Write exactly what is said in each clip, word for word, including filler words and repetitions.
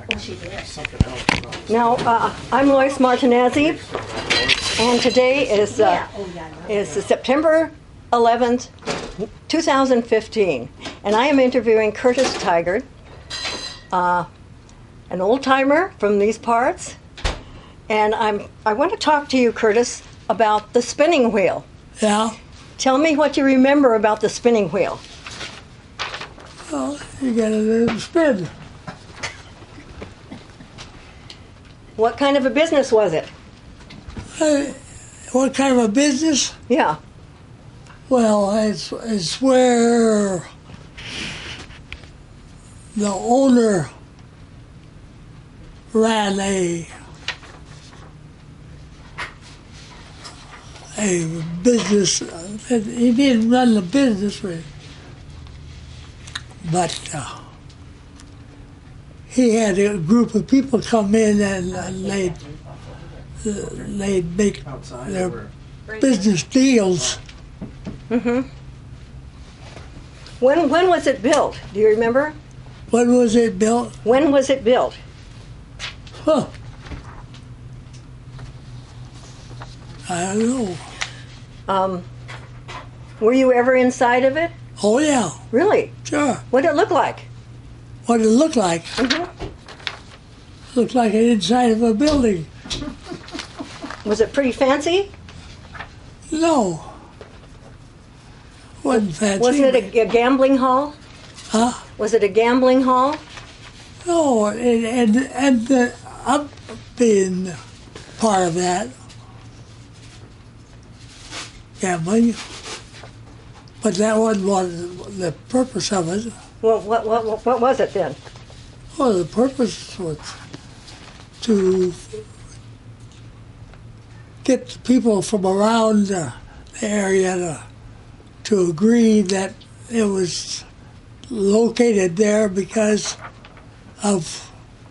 Oh, she did. Something else. Now, uh, I'm Lois Martinezzi, and today is uh, Yeah. Oh, yeah. I know. is September eleventh, two thousand fifteen, and I am interviewing Curtis Tigard, uh, an old timer from these parts, and I'm I want to talk to you, Curtis, about the spinning wheel. Yeah. Tell me what you remember about the spinning wheel. Well, you got to let it spin. What kind of a business was it? Uh, what kind of a business? Yeah. Well, it's, it's where the owner ran a a business. He didn't run the business, but uh, he had a group of people come in and uh, they'd, uh, they'd make Outside their over. business deals. Mm-hmm. When when was it built? Do you remember? When was it built? When was it built? Huh. I don't know. Um, were you ever inside of it? Oh, yeah, Really? sure. What did it look like? What did it look like? Mm-hmm. Looked like an inside of a building. Was it pretty fancy? No. Wasn't fancy. Wasn't it a, a gambling hall? Huh? Was it a gambling hall? No, and, and, and the, I'm being part of that. Gambling. But that wasn't what the purpose of it. Well, what what what was it then? Well, the purpose was to get the people from around uh, the area to, to agree that it was located there because of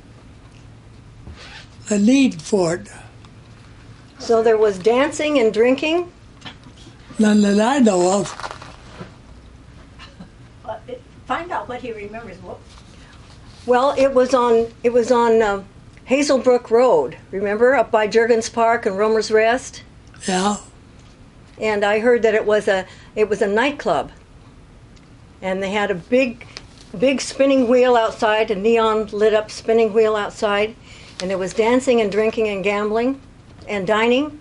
the need for it. So there was dancing and drinking. None that I know of. Uh, it- Find out what he remembers. What, Well, it was on it was on uh, Hazelbrook Road. Remember, up by Jurgens Park and Romer's Rest. Yeah. And I heard that it was a it was a nightclub. And they had a big big spinning wheel outside, a neon lit up spinning wheel outside, and there was dancing and drinking and gambling and dining.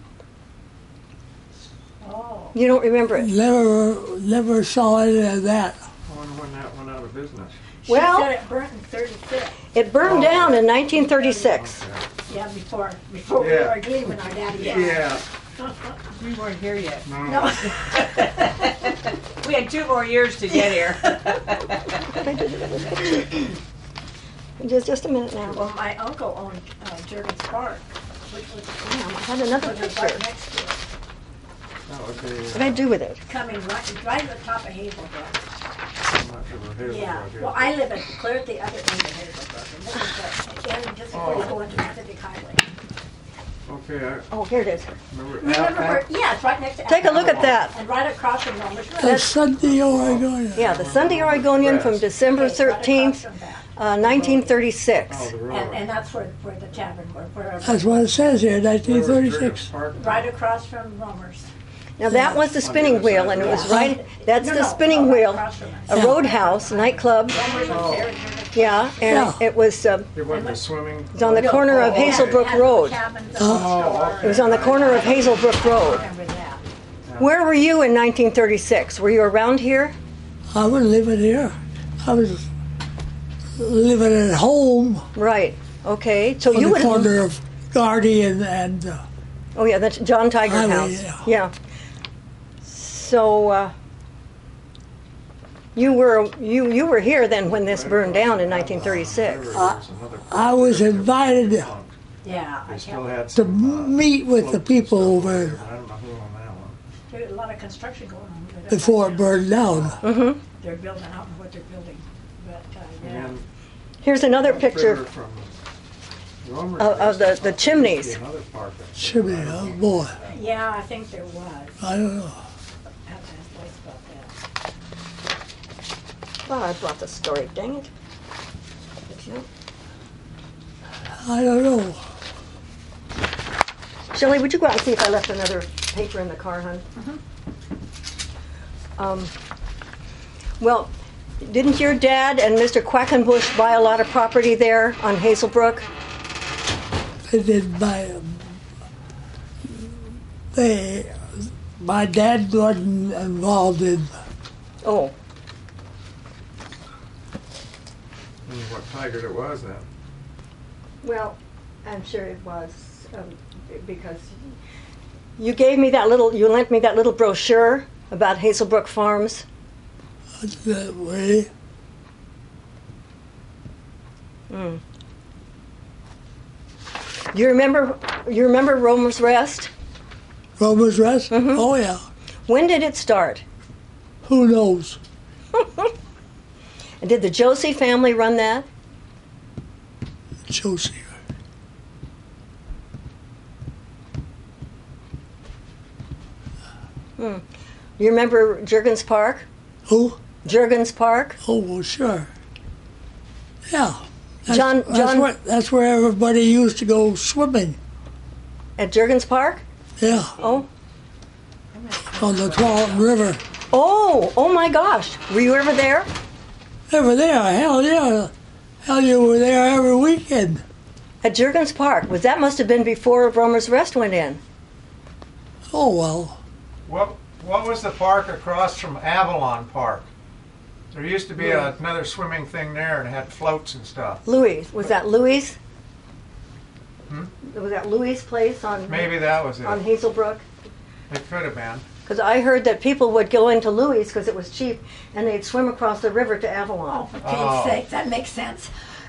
oh. You don't remember it? Never, never saw any of that. I wonder when that went out of business. She Well- said it burnt in thirty-six. It burned down in nineteen thirty-six. Yeah, before before we Yeah. were leaving our daddy. Yeah. We weren't here yet. No. No. We had two more years to get here. Just just a minute now. Well, my uncle owned uh, Jurgens Park, which was, I had another which was picture. right next to it, That would be. What did I do with it? coming right, right at the top of Hazelbrook. I'm not sure where Hazelbrook Yeah, is. well, I live at, clear at the other end of Hazelbrook, and this is the end just before you go into Pacific Highway. Okay, I Oh, here it is. remember. Remember Al- where, yeah, it's right next to. Take a look at that. And right across from Romer's Rest. The Sunday Oregonian. Yeah, the Sunday Oregonian from December It's right across thirteenth, from that. uh, nineteen thirty-six. Oh, the And, railroad. and that's where, where the tavern, where, where, That's what it says here, nineteen Where was thirty-six. Jurgens Park? right across from Romer's. Now that was the spinning wheel, and it was right. That's No, the no, spinning no, right wheel, across from it. a roadhouse nightclub. Romer's Oh. was there, and Jurgens- Yeah, and Yeah. it was um, It wasn't the swimming. it was on the corner of Yeah, it Hazelbrook had the Road. cabins and Oh. the store. It was on the corner of Hazelbrook Road. Remember that. Where were you in nineteen thirty-six? Were you around here? I was living here. I was living at home Right. Okay. So on you the would. corner of Guardian and uh, Oh yeah, that's John Tiger Highway, House. yeah. Yeah. So uh, you were you you were here then when this burned down in nineteen thirty-six. I was invited Yeah, I They still can't, had to some. uh, meet with the people over I don't know who on that one. there's a lot of construction going on. with it. before it burned down. Mm-hmm. They're building, I don't know what they're building, but, uh, yeah. And Here's another then picture. further from Romer's Of- of the- Rest, the there chimneys. must be another park up there. Chimney, oh boy. Yeah, I think there was. I don't know. I have to ask Lois about that. Oh, I brought the story. Dang it. I don't know. Shelley, would you go out and see if I left another paper in the car, hon? Um, well, didn't your dad and Mister Quackenbush buy a lot of property there on Hazelbrook? They did buy. They, my dad wasn't involved in. Oh, And what Tigard it was then. well, I'm sure it was um, because you gave me that little, you lent me that little brochure about Hazelbrook Farms. That way. Mm. You remember? You remember Romer's Rest? Romer's Rest? Mhm. Oh, yeah. When did it start? Who knows? And did the Josie family run that? Josie. Hmm. You remember Jurgens Park? Who? Jurgens Park? Oh, well, sure. Yeah. That's, John- that's, John- where, that's where everybody used to go swimming. At Jurgens Park? Yeah. Oh. On the Tualatin River. Oh, oh my gosh. Were you ever there? They were there. Hell yeah. Hell, you were there every weekend. At Jurgens Park. Was that must have been before Romer's Rest went in? Oh, well. What what was the park across from Avalon Park? There used to be a, another swimming thing there and it had floats and stuff. Louis. Was that Louis? Hmm? Was that Louis' place on Maybe that was it. on Hazelbrook? It could have been. Because I heard that people would go into Louis because it was cheap, and they'd swim across the river to Oh, Avalon. for Oh. Pete's sake, that makes sense.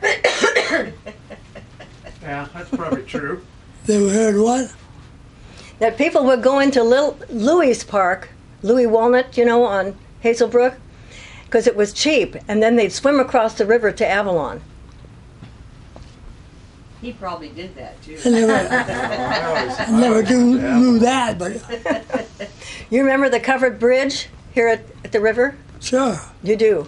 Yeah, that's probably true. They heard what? That people would go into Lil- Louis Park, Louis Walnut, you know, on Hazelbrook, because it was cheap, and then they'd swim across the river to Avalon. He probably did that too. I never, I never do, knew that, but You remember the covered bridge here at, at the river? sure. You do.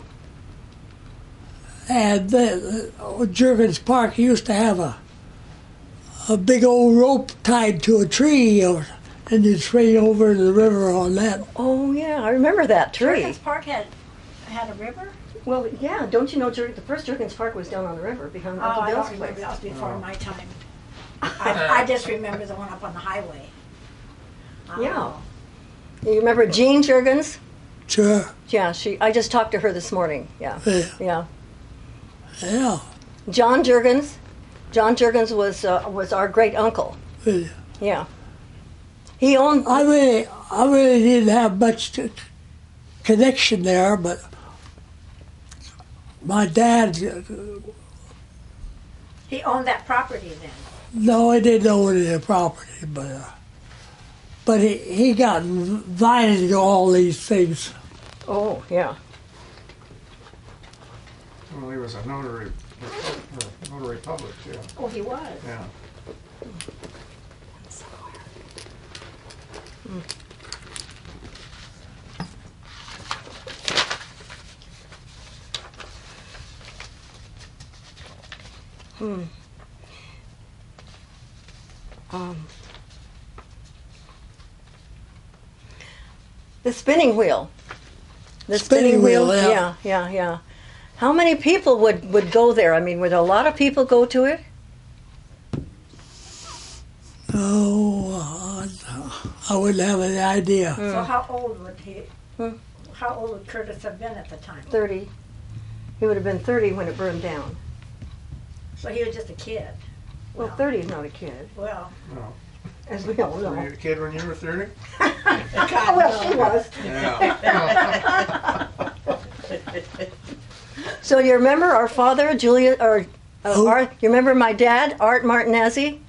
And the, uh, Jurgens Park used to have a a big old rope tied to a tree, or, and you'd swing over to the river on that. Oh yeah, I remember that tree. Jurgens Park had had a river? Well, yeah, don't you know Jur- the first Jurgens Park was down on the river behind Oh, Uncle I Bill's don't remember. place. That was before my time. I, I just remember the one up on the highway. Yeah. Oh. You remember Jean Jurgens? Sure. Yeah, she. I just talked to her this morning. Yeah, Yeah. yeah. Yeah. John Jurgens. John Jurgens was uh, was our great uncle. Yeah. Yeah. He owned. I really, I really didn't have much to, connection there, but my dad, He owned that property then. no, he didn't own any property, but uh, but he, he got invited to all these things. Oh yeah. Well, he was a notary, or notary public, too. Oh, he was. Yeah. Hmm. Um. The spinning wheel. The Spinning wheel, yeah. yeah, yeah, yeah. How many people would, would go there? I mean, would a lot of people go to it? Oh, uh, I wouldn't have any idea. So how old would he? Hmm. How old would Curtis have been at the time? thirty. He would have been thirty when it burned down. So he was just a kid. Well, Well. thirty is not a kid, Well, No. as we all Were know. you a kid when you were thirty? Oh, well, she was. Yeah. So you remember our father, Julia, or uh, Who? Art, you remember my dad, Art Martinezzi,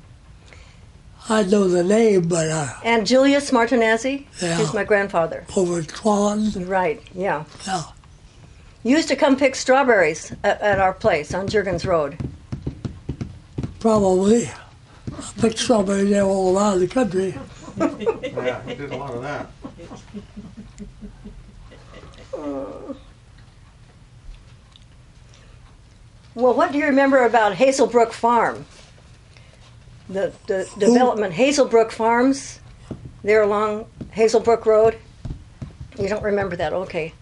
I know the name, but uh, and Julius Martinezzi? Yeah. He's my grandfather. over at Tualatin, Right, yeah. yeah. You used to come pick strawberries at, at our place on Jurgens Road. Probably. I picked strawberries there all around the country. Yeah, he did a lot of that. Well, what do you remember about Hazelbrook Farm? the, the development, Hazelbrook Farms, there along Hazelbrook Road. You don't remember that, okay.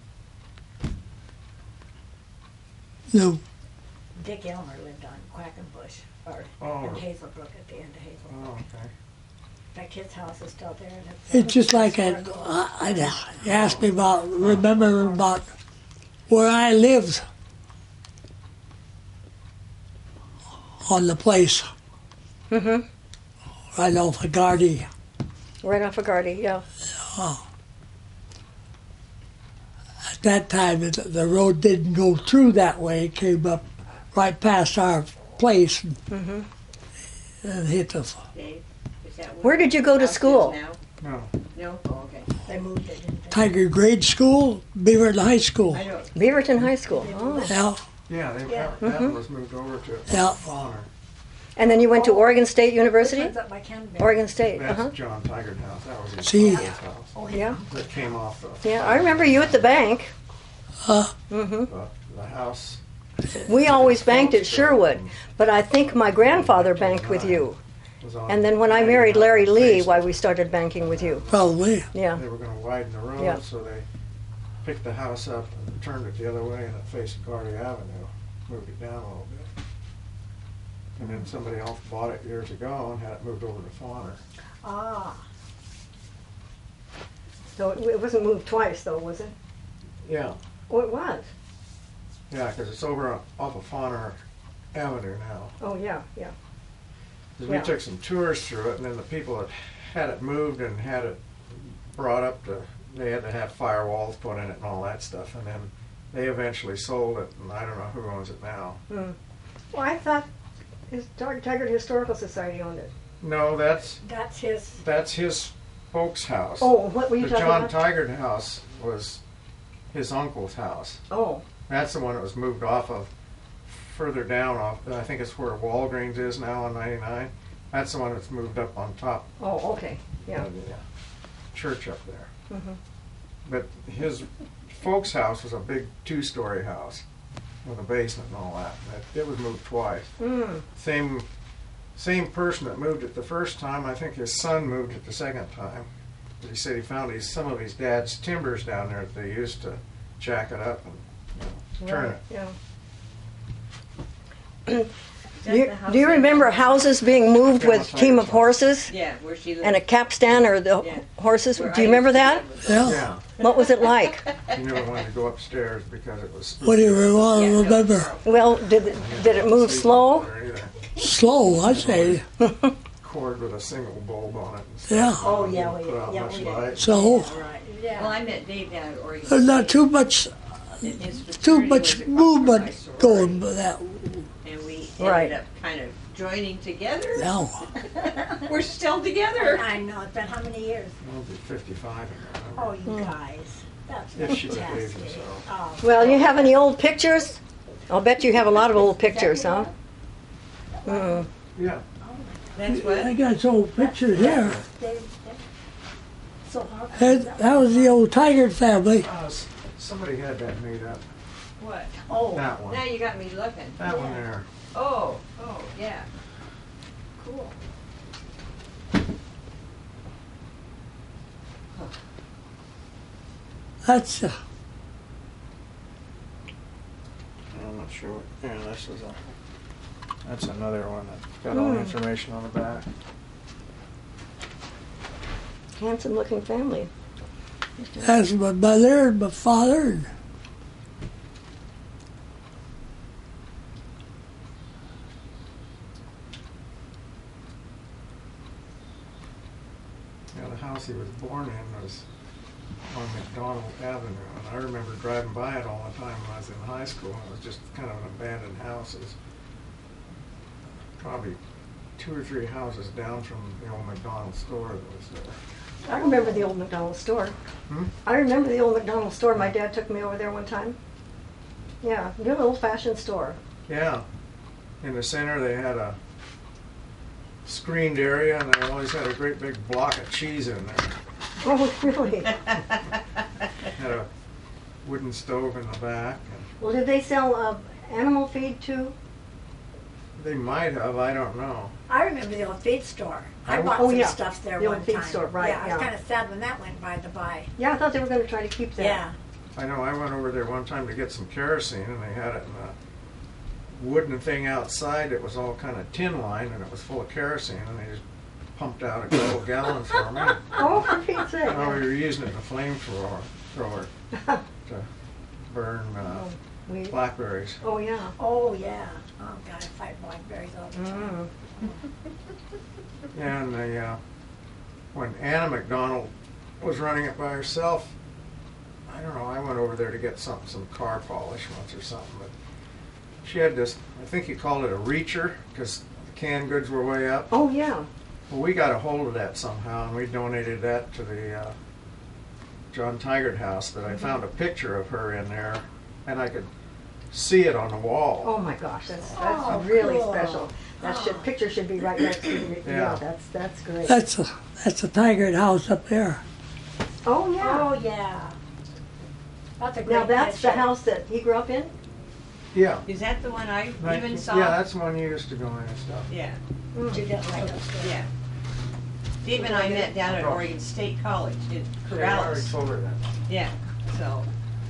No. Dick Elmer lived on Quackenbush, or Oh. in Hazelbrook, at the end of Hazelbrook. Oh, okay. In fact, his house is still there. and It's just like I, I, you asked me about, remember about where I lived on the place, Mm-hmm. right off of Gardy. Right off of Gardy, yeah. At that time, it, the road didn't go through that way. It came up right past our place and, Mm-hmm. and hit the. Dave, is that Where did you go to house is school? Now? No. No? Oh, okay. They moved it, didn't they? Tiger Grade School, Beaverton High School. I know. Beaverton High School. Oh. Yeah, Yeah, they, Yeah. that, that was moved over to Yeah. Fauna. And then you went to Oregon State Which University? one's up by Canterbury? Oregon State, That's uh-huh. John Tigard House. That was his See. father's house. Oh, Yeah. That came off the. Yeah, I remember you at the bank. uh, Mm-hmm. The, the house. We always banked at Sherwood, but I think my grandfather banked with you. Was on And then when I married Larry Lee, why we started banking with you. probably. Yeah. They were going to widen the road, Yeah. so they picked the house up and turned it the other way, and it faced Gardy Avenue, moved it down a little bit. And then somebody else bought it years ago and had it moved over to Fauna. Ah, So it it wasn't moved twice, though, was it? Yeah. Oh, it was. Yeah, because it's over on- off of Fauna Avenue now. Oh, yeah, yeah. 'Cause Yeah. we took some tours through it, and then the people that had it moved and had it brought up to, they had to have firewalls put in it and all that stuff, and then they eventually sold it, and I don't know who owns it now. Hmm. Well, I thought his Tigard Historical Society owned it. No, that's that's his, that's his folks' house. Oh, what were you The talking John about? Tigard house was his uncle's house. Oh, That's the one that was moved off of further down off. I think it's where Walgreens is now on ninety-nine. That's the one that's moved up on top oh, okay, yeah. of the uh, church up there. Mhm. But his folks' house was a big two-story house with a basement and all that. It, it was moved twice. Hmm. Same same person that moved it the first time. I think his son moved it the second time. He said he found his, some of his dad's timbers down there that they used to jack it up and you know, turn Right, it. yeah. Is that Do you, the house do you that- remember houses being moved with team of horses Yeah, where she lived. and a capstan or the Yeah. horses? Where Do you I remember used to that? live. Yeah. Yeah. What was it like? He never wanted to go upstairs because it was. What do you want Yeah, to no. remember? Well, did it, did it move slow? Slow, I say. Cord with a single bulb on it. and Yeah. stuff. Oh, yeah, we- Put out yeah, much we- light. So right, yeah. Well, I met Dave down at Oregon. there's not State, too much, and his too fraternity much was across from my movement sorority, going with that And we Right. ended up kind of joining together. now. We're still together. I know, it's been how many years? I'll be fifty-five in Oh, November. you guys, that's If she behaves fantastic. herself. Oh, Well, you have any old pictures? I'll bet you have a lot of old pictures, huh? Mm. Yeah. That's I what? got some old pictures here. they- they- So how? That, that was the old Tigard family. Uh, s- somebody had that made up. What? Oh, That one. Now you got me looking. That one Yeah. there. Oh, oh, yeah. cool. That's, uh, I'm not sure. What, yeah, this is a. That's another one that's got all the Hmm. information on the back. Handsome looking family. that's my mother and my father. And Yeah, the house he was born in was on McDonald Avenue, and I remember driving by it all the time when I was in high school. It was just kind of an abandoned house. It was probably two or three houses down from the old McDonald store that was there. I remember the old McDonald's store. Hmm? I remember the old McDonald's store. My dad took me over there one time. Yeah, good old-fashioned store. Yeah. In the center, they had a screened area, and they always had a great big block of cheese in there. Oh, really? Had a wooden stove in the back. And Well, did they sell uh, animal feed too? They might have, I don't know. I remember the old feed store. I Oh, bought oh, some yeah. stuff there The one old feed time. store, right, Yeah, I yeah. was kind of sad when that went by the by. Yeah, I thought they were going to try to keep that. Yeah. I know I went over there one time to get some kerosene, and they had it in a wooden thing outside. It was all kind of tin lined, and it was full of kerosene, and they just pumped out a couple gallons for me. Oh, for Pete's sake. Oh, we were using it as a flamethrower thrower to burn uh, We- blackberries. oh, yeah. Oh, yeah. Oh, God, I fight blackberries all the time. Mm. And the, uh, when Anna McDonald was running it by herself, I don't know, I went over there to get something, some car polish once or something, but she had this, I think you called it a reacher, because the canned goods were way up. Oh, yeah. Well, we got a hold of that somehow, and we donated that to the uh, John Tigard house, but I found a picture of her in there, and I could see it on the wall. Oh, my gosh, that's, that's Oh, really cool. special. That should, picture should be right next to the, yeah, Yeah. that's, that's great. That's a, that's a Tigard house up there. Oh, yeah. Oh, yeah. That's a great Now, that's the picture. house that he grew up in? Yeah. Is that the one I Right. even saw? Yeah, that's the one you used to go in and stuff. Yeah, Did you get like those? yeah. Steve and I met down at Oregon State College in Corvallis. told her that. Yeah, so.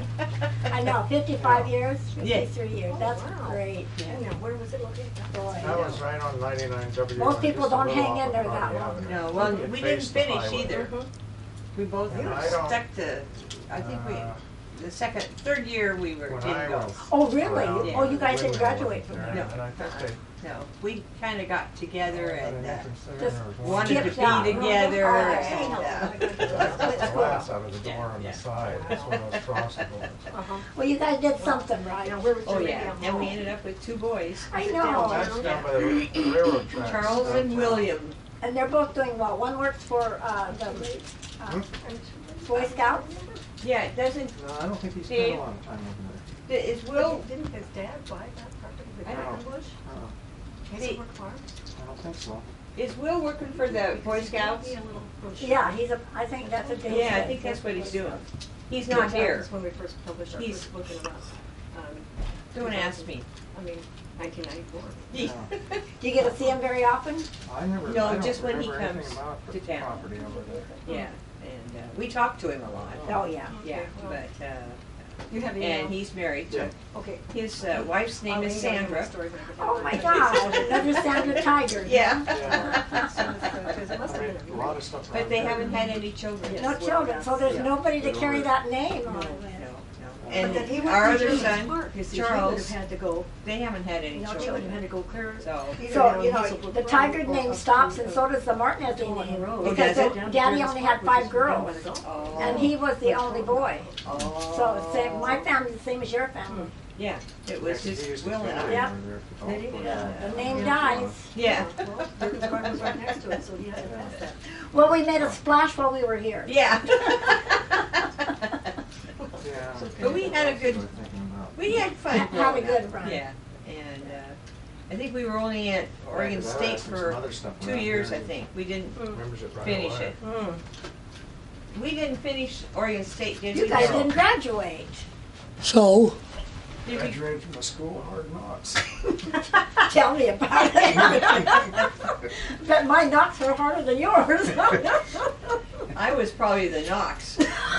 I know, fifty-five years, Yeah. fifty-three years. That's wow. great. Yeah, where was it located? Boy. That was right on ninety-nine W. Most people just a don't little hang off in there of that Harvey long. Avenue. No, well, It we didn't faced the finish highway. either. We both And I don't- stuck to, I think we, Uh, the second, third year we were, When didn't I go. was Oh, really? around, Yeah. Oh, you guys didn't windmill graduate from there, there? No. And I think they. No, we kinda got together and uh, Just wanted to skipped be out. together. Oh, and, hang on. uh, the glass out of the door Yeah, on yeah. the side. That's one of those cross doors. Uh-huh. Well, you guys did something right. Now, where was Oh, your yeah, radio and we home? ended up with two boys, I it know. That's down by the railroad tracks. Charles and downtown. William. And they're both doing well. One works for uh, the uh, Boy Scouts. Yeah, it doesn't, No, I don't think he Steve? spent a lot of time over is Will, Didn't his dad buy that property, the I don't Garden Bush? there. Uh, Hazelbrook Farm? I don't think so. is Will working for the Boy Scouts? He gave me a little brochure. Yeah, he's a. I think that's a. day Yeah, I trip. think that's what he's doing. He's Yeah, not that here. was when we first published our He's- first book in about, um, Don't ask me. I mean, nineteen ninety-four. Yeah. Do you get to see him very often? I never. No, I don't just when he remember anything comes about to the town. Property over there. Yeah, and uh, we talk to him a lot. Oh yeah. Yeah, Okay, well, but, uh, You have and email? he's married to, Okay. his uh, wife's name I'll is email you Sandra. the story when I get Oh down my there. gosh, another Sandra Tiger. Yeah. Yeah. Because it must I have mean, been a lot of stuff. But around they there. haven't had any children. No children, so there's Yeah. nobody to carry that name No, on no, with. no. But then he And went our to other Junior's son, Park, you see, so he would Charles, have had to go, they haven't had any you know, children had to children. go clear. So, either So, down you know, Hazelbrook the Road Tiger or name up stops to, and uh, so does the Martinez Dolan name. Road. Oh, Because does it? Down to Daddy Junior's only Park, had which five is down by girls. the golf. oh. And he was the only boy. Oh. So same, my family's the same as your family. Yeah, it was He just used to Will and carry I. Yeah. over there at the Did golf he? course. The, the name Yeah. dies. Yeah. Well, Junior's Park was right next to it, so he had to pass that. Well, we made a splash while we were here. Yeah. Yeah. But we had a good, That's what I'm thinking about. we had fun. Had a growing good up. run. Yeah, and uh, I think we were only at Oregon Yeah, 'cause I State had some for other stuff two around years, here. I think. We didn't Remembers it right finish away. it. Mm. We didn't finish Oregon State, did we? You guys No. didn't graduate. So, Did we? Graduated from the school of hard knocks. Tell me about it. Bet my knocks were harder than yours. I was probably the Knox.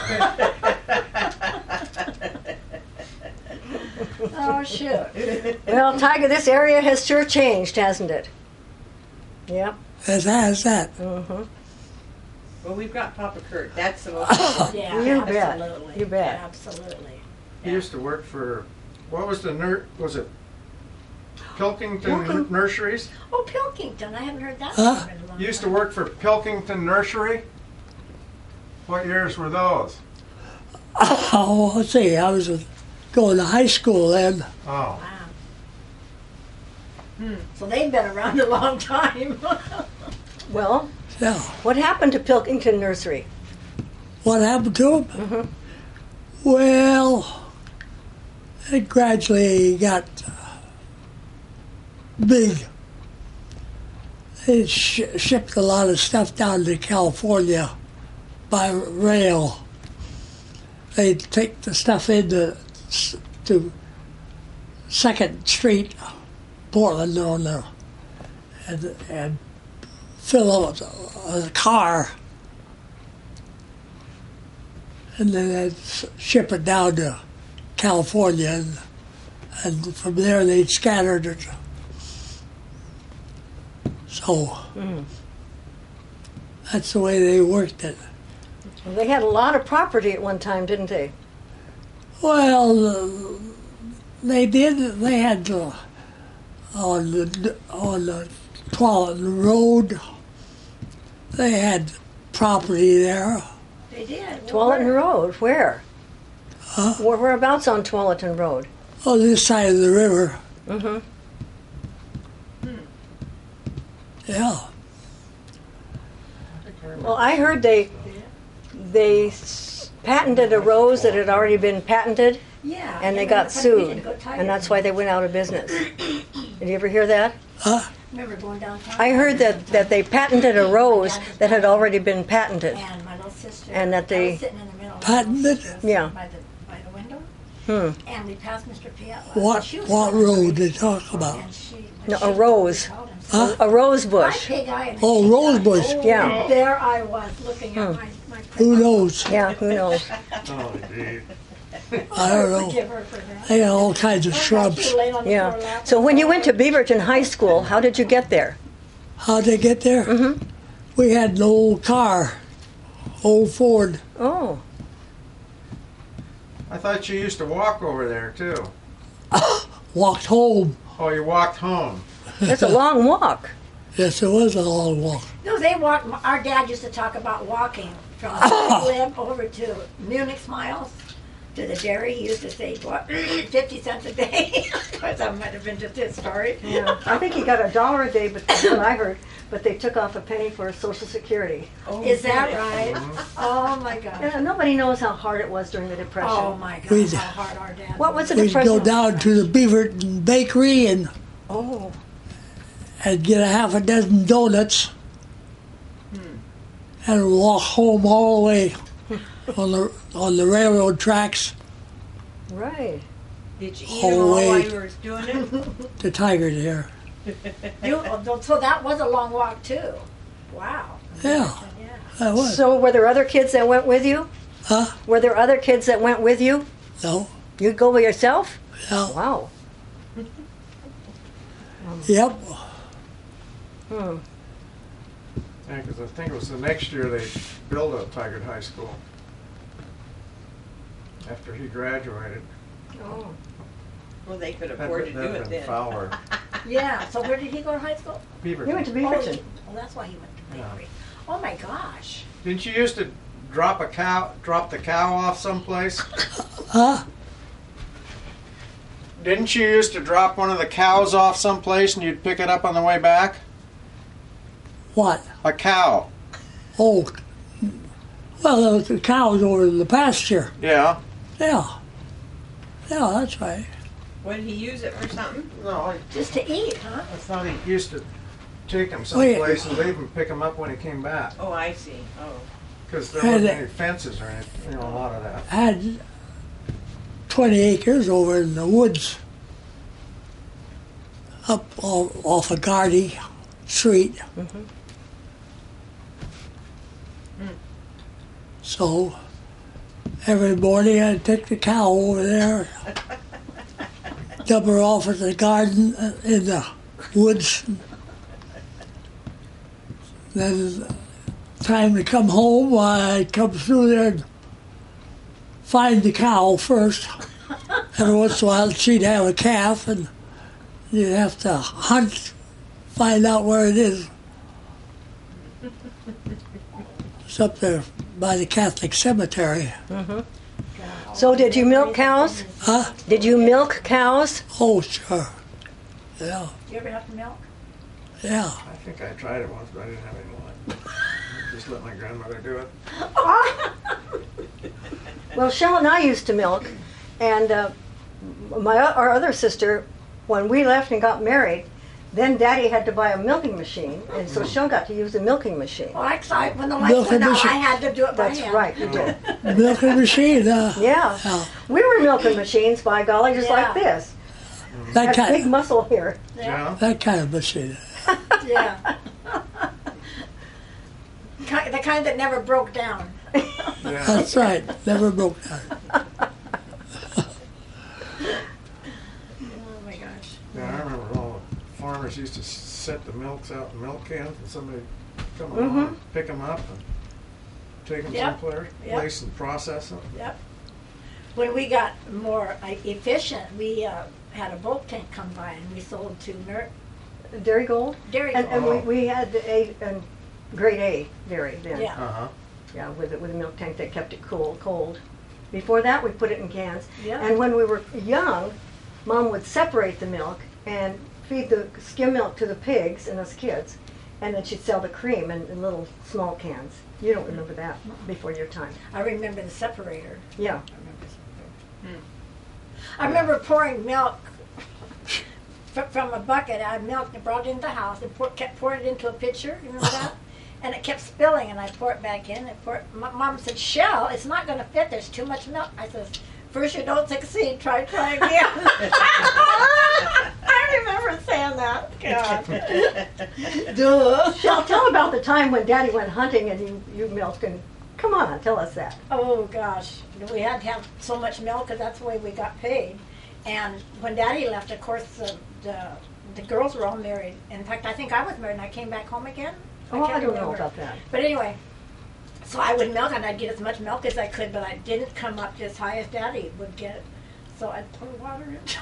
Oh, shoot. Well, Tiger, this area has sure changed, hasn't it? Yep. as has that. Mm-hmm. Well, we've got Papa Kurt. That's the most. Yeah, You bet. absolutely. You bet. Absolutely. He used to work for, what was the nur, was it Pilkington Pilking- Nurseries? Oh, Pilkington. I haven't heard that Huh? name in a long He used to time. work for Pilkington Nursery? What years were those? Oh, let's see, I was going to high school then. Oh, Wow. So they've been around a long time. Well, Yeah. what happened to Pilkington Nursery? What happened to him? Mhm. Well, it gradually got uh, big. It sh- shipped a lot of stuff down to California by rail. They'd take the stuff into s- to Second Street Portland on there and, and fill up a car. And then they'd ship it down to California, and, and from there they'd scatter it. So Mm. that's the way they worked it. Well, they had a lot of property at one time, didn't they? Well, uh, they did. They had uh, on the on the Tualatin Road. They had property there. They did. Tualatin Road, where? Huh? Where, whereabouts on Tualatin Road? On this side of the river. Mm-hmm. Yeah. Well, I heard they they s- patented a rose that had already been patented, Yeah. and they yeah, got we sued, didn't go Tigers. and that's why they went out of business. Did you ever hear that? Huh? Remember going downtown? I heard that, that they patented a rose that had already been patented. And my little sister. And that they- I was sitting in the middle. Patented? Yeah. By the by the window, Hmm. and we passed Mister Pietla. What She was what so hungry. road they talk about? And she, No, she- a rose. we called him, Huh? A rose "My bush. pig eye," and Oh, she rose died. bush. Oh, Yeah. There I was looking at Hmm. my my. Who knows? Yeah, who knows? Oh, gee. I don't know. Forgive her for that. They got all kinds of Oh, shrubs. she laid on the floor Yeah. laughing. So when you went to Beaverton High School, how did you get there? How'd they get there? Mm-hmm. We had an old car, old Ford. Oh, I thought you used to walk over there too. Walked home. Oh, you walked home. that's a long walk. Yes, it was a long walk. No, they walked. Our dad used to talk about walking from Lib over to Munich Smiles to the dairy. He used to say, "What, fifty cents a day?" Of course, that might have been just his story. Yeah, I think he got a dollar a day, but that's what I heard. But they took off a penny for Social Security. Is that right? Oh my God. Yeah, nobody knows how hard it was during the Depression. Oh my God. We- How hard our dad. What was the We'd Depression? go down to the Beaverton Bakery and, Oh, and get a half a dozen donuts and walk home all the way on the on the railroad tracks right. Did you eat Oh, them all while wait. you were doing it? to Tiger there. You, oh, so that was a long walk too. Wow. Yeah, Yeah. that was. So were there other kids that went with you? Huh? Were there other kids that went with you? No. You'd go by yourself? Yeah. Wow. Yep. Hmm. Yeah, because I think it was the next year they built a Tigard High School. After he graduated. Oh. Well, they could That'd afford to been- do that'd it been then. Fowler. Yeah. So where did he go to high school? Beaverton. He went to Oh, Beaverton. he- well, that's why he went to Yeah. bakery. Oh my gosh. Didn't you used to drop a cow, drop the cow off someplace? Huh? Didn't you used to drop one of the cows off someplace and you'd pick it up on the way back? What? A cow. Oh. Well, there was the cows over in the pasture. Yeah. Yeah. Yeah, that's right. Would he use it for something? No, I, Just to eat, huh? I thought he used to take him Wait. someplace and leave him pick him up when he came back. Oh, I see. Oh. Because there And wasn't it- any fences or anything, you know, a lot of that. I had twenty acres over in the woods up off, off of Gardy Street. So every morning I'd take the cow over there, dump her off at the garden uh, in the woods. Then time to come home, I'd come through there and find the cow first. Every once in a while she'd have a calf and you'd have to hunt, find out where it is. It's up there by the Catholic cemetery. So did you milk cows? Huh? Did you milk cows? Oh, sure. Yeah, Do you ever have to milk? yeah. I think I tried it once, but I didn't have any luck. Just let my grandmother do it. Well, Shell and I used to milk, and uh, my our other sister, when we left and got married, then Daddy had to buy a milking machine, and so Shell got to use the milking machine. Well, actually, when the lights Milking went out, machine. I had to do it by That's hand. right, you did. Milking machine, uh, Yeah. yeah. We were milking machines, by golly, just like Yeah. this. That Has big kind, muscle here. Yeah. that kind of machine. Yeah. Ki- the kind that never broke down. Yeah. That's right. Never broke down. Oh my gosh. Yeah, I remember all the farmers used to set the milks out in milk cans, and somebody come Mhm. along, and pick them up, and take them Yep. someplace, Yep. place and process them. Yep. When we got more uh, efficient, we uh, had a bulk tank come by and we sold to Mer- Dairy Gold? Dairy And, and we, Gold. we had the A, and grade A dairy then. Yeah. Uh huh. Yeah, with, it- with a milk tank that kept it cool, cold. Before that, we put it in cans. Yeah. And when we were young, Mom would separate the milk and feed the skim milk to the pigs and us kids. And then she'd sell the cream in, in little small cans. You don't remember that before your time. I remember the separator. Yeah. I remember the separator. I remember pouring milk fr- from a bucket out of milk and brought it into the house and pour, kept pouring it into a pitcher. You remember that? And it kept spilling, and I pour it back in. And pour it. My mom said, "Shell, it's not going to fit. There's too much milk." I says, "First you don't succeed. Try, try again." I remember saying that. God. Duh. Shell, tell about the time when Daddy went hunting and you, you milked and, come on, tell us that. Oh gosh, we had to have so much milk because that's the way we got paid. And when Daddy left, of course, the, the the girls were all married. In fact, I think I was married and I came back home again. Oh, I can't don't know remember. about that. But anyway, so I would milk and I'd get as much milk as I could, but I didn't come up as high as Daddy would get. So I'd pour water into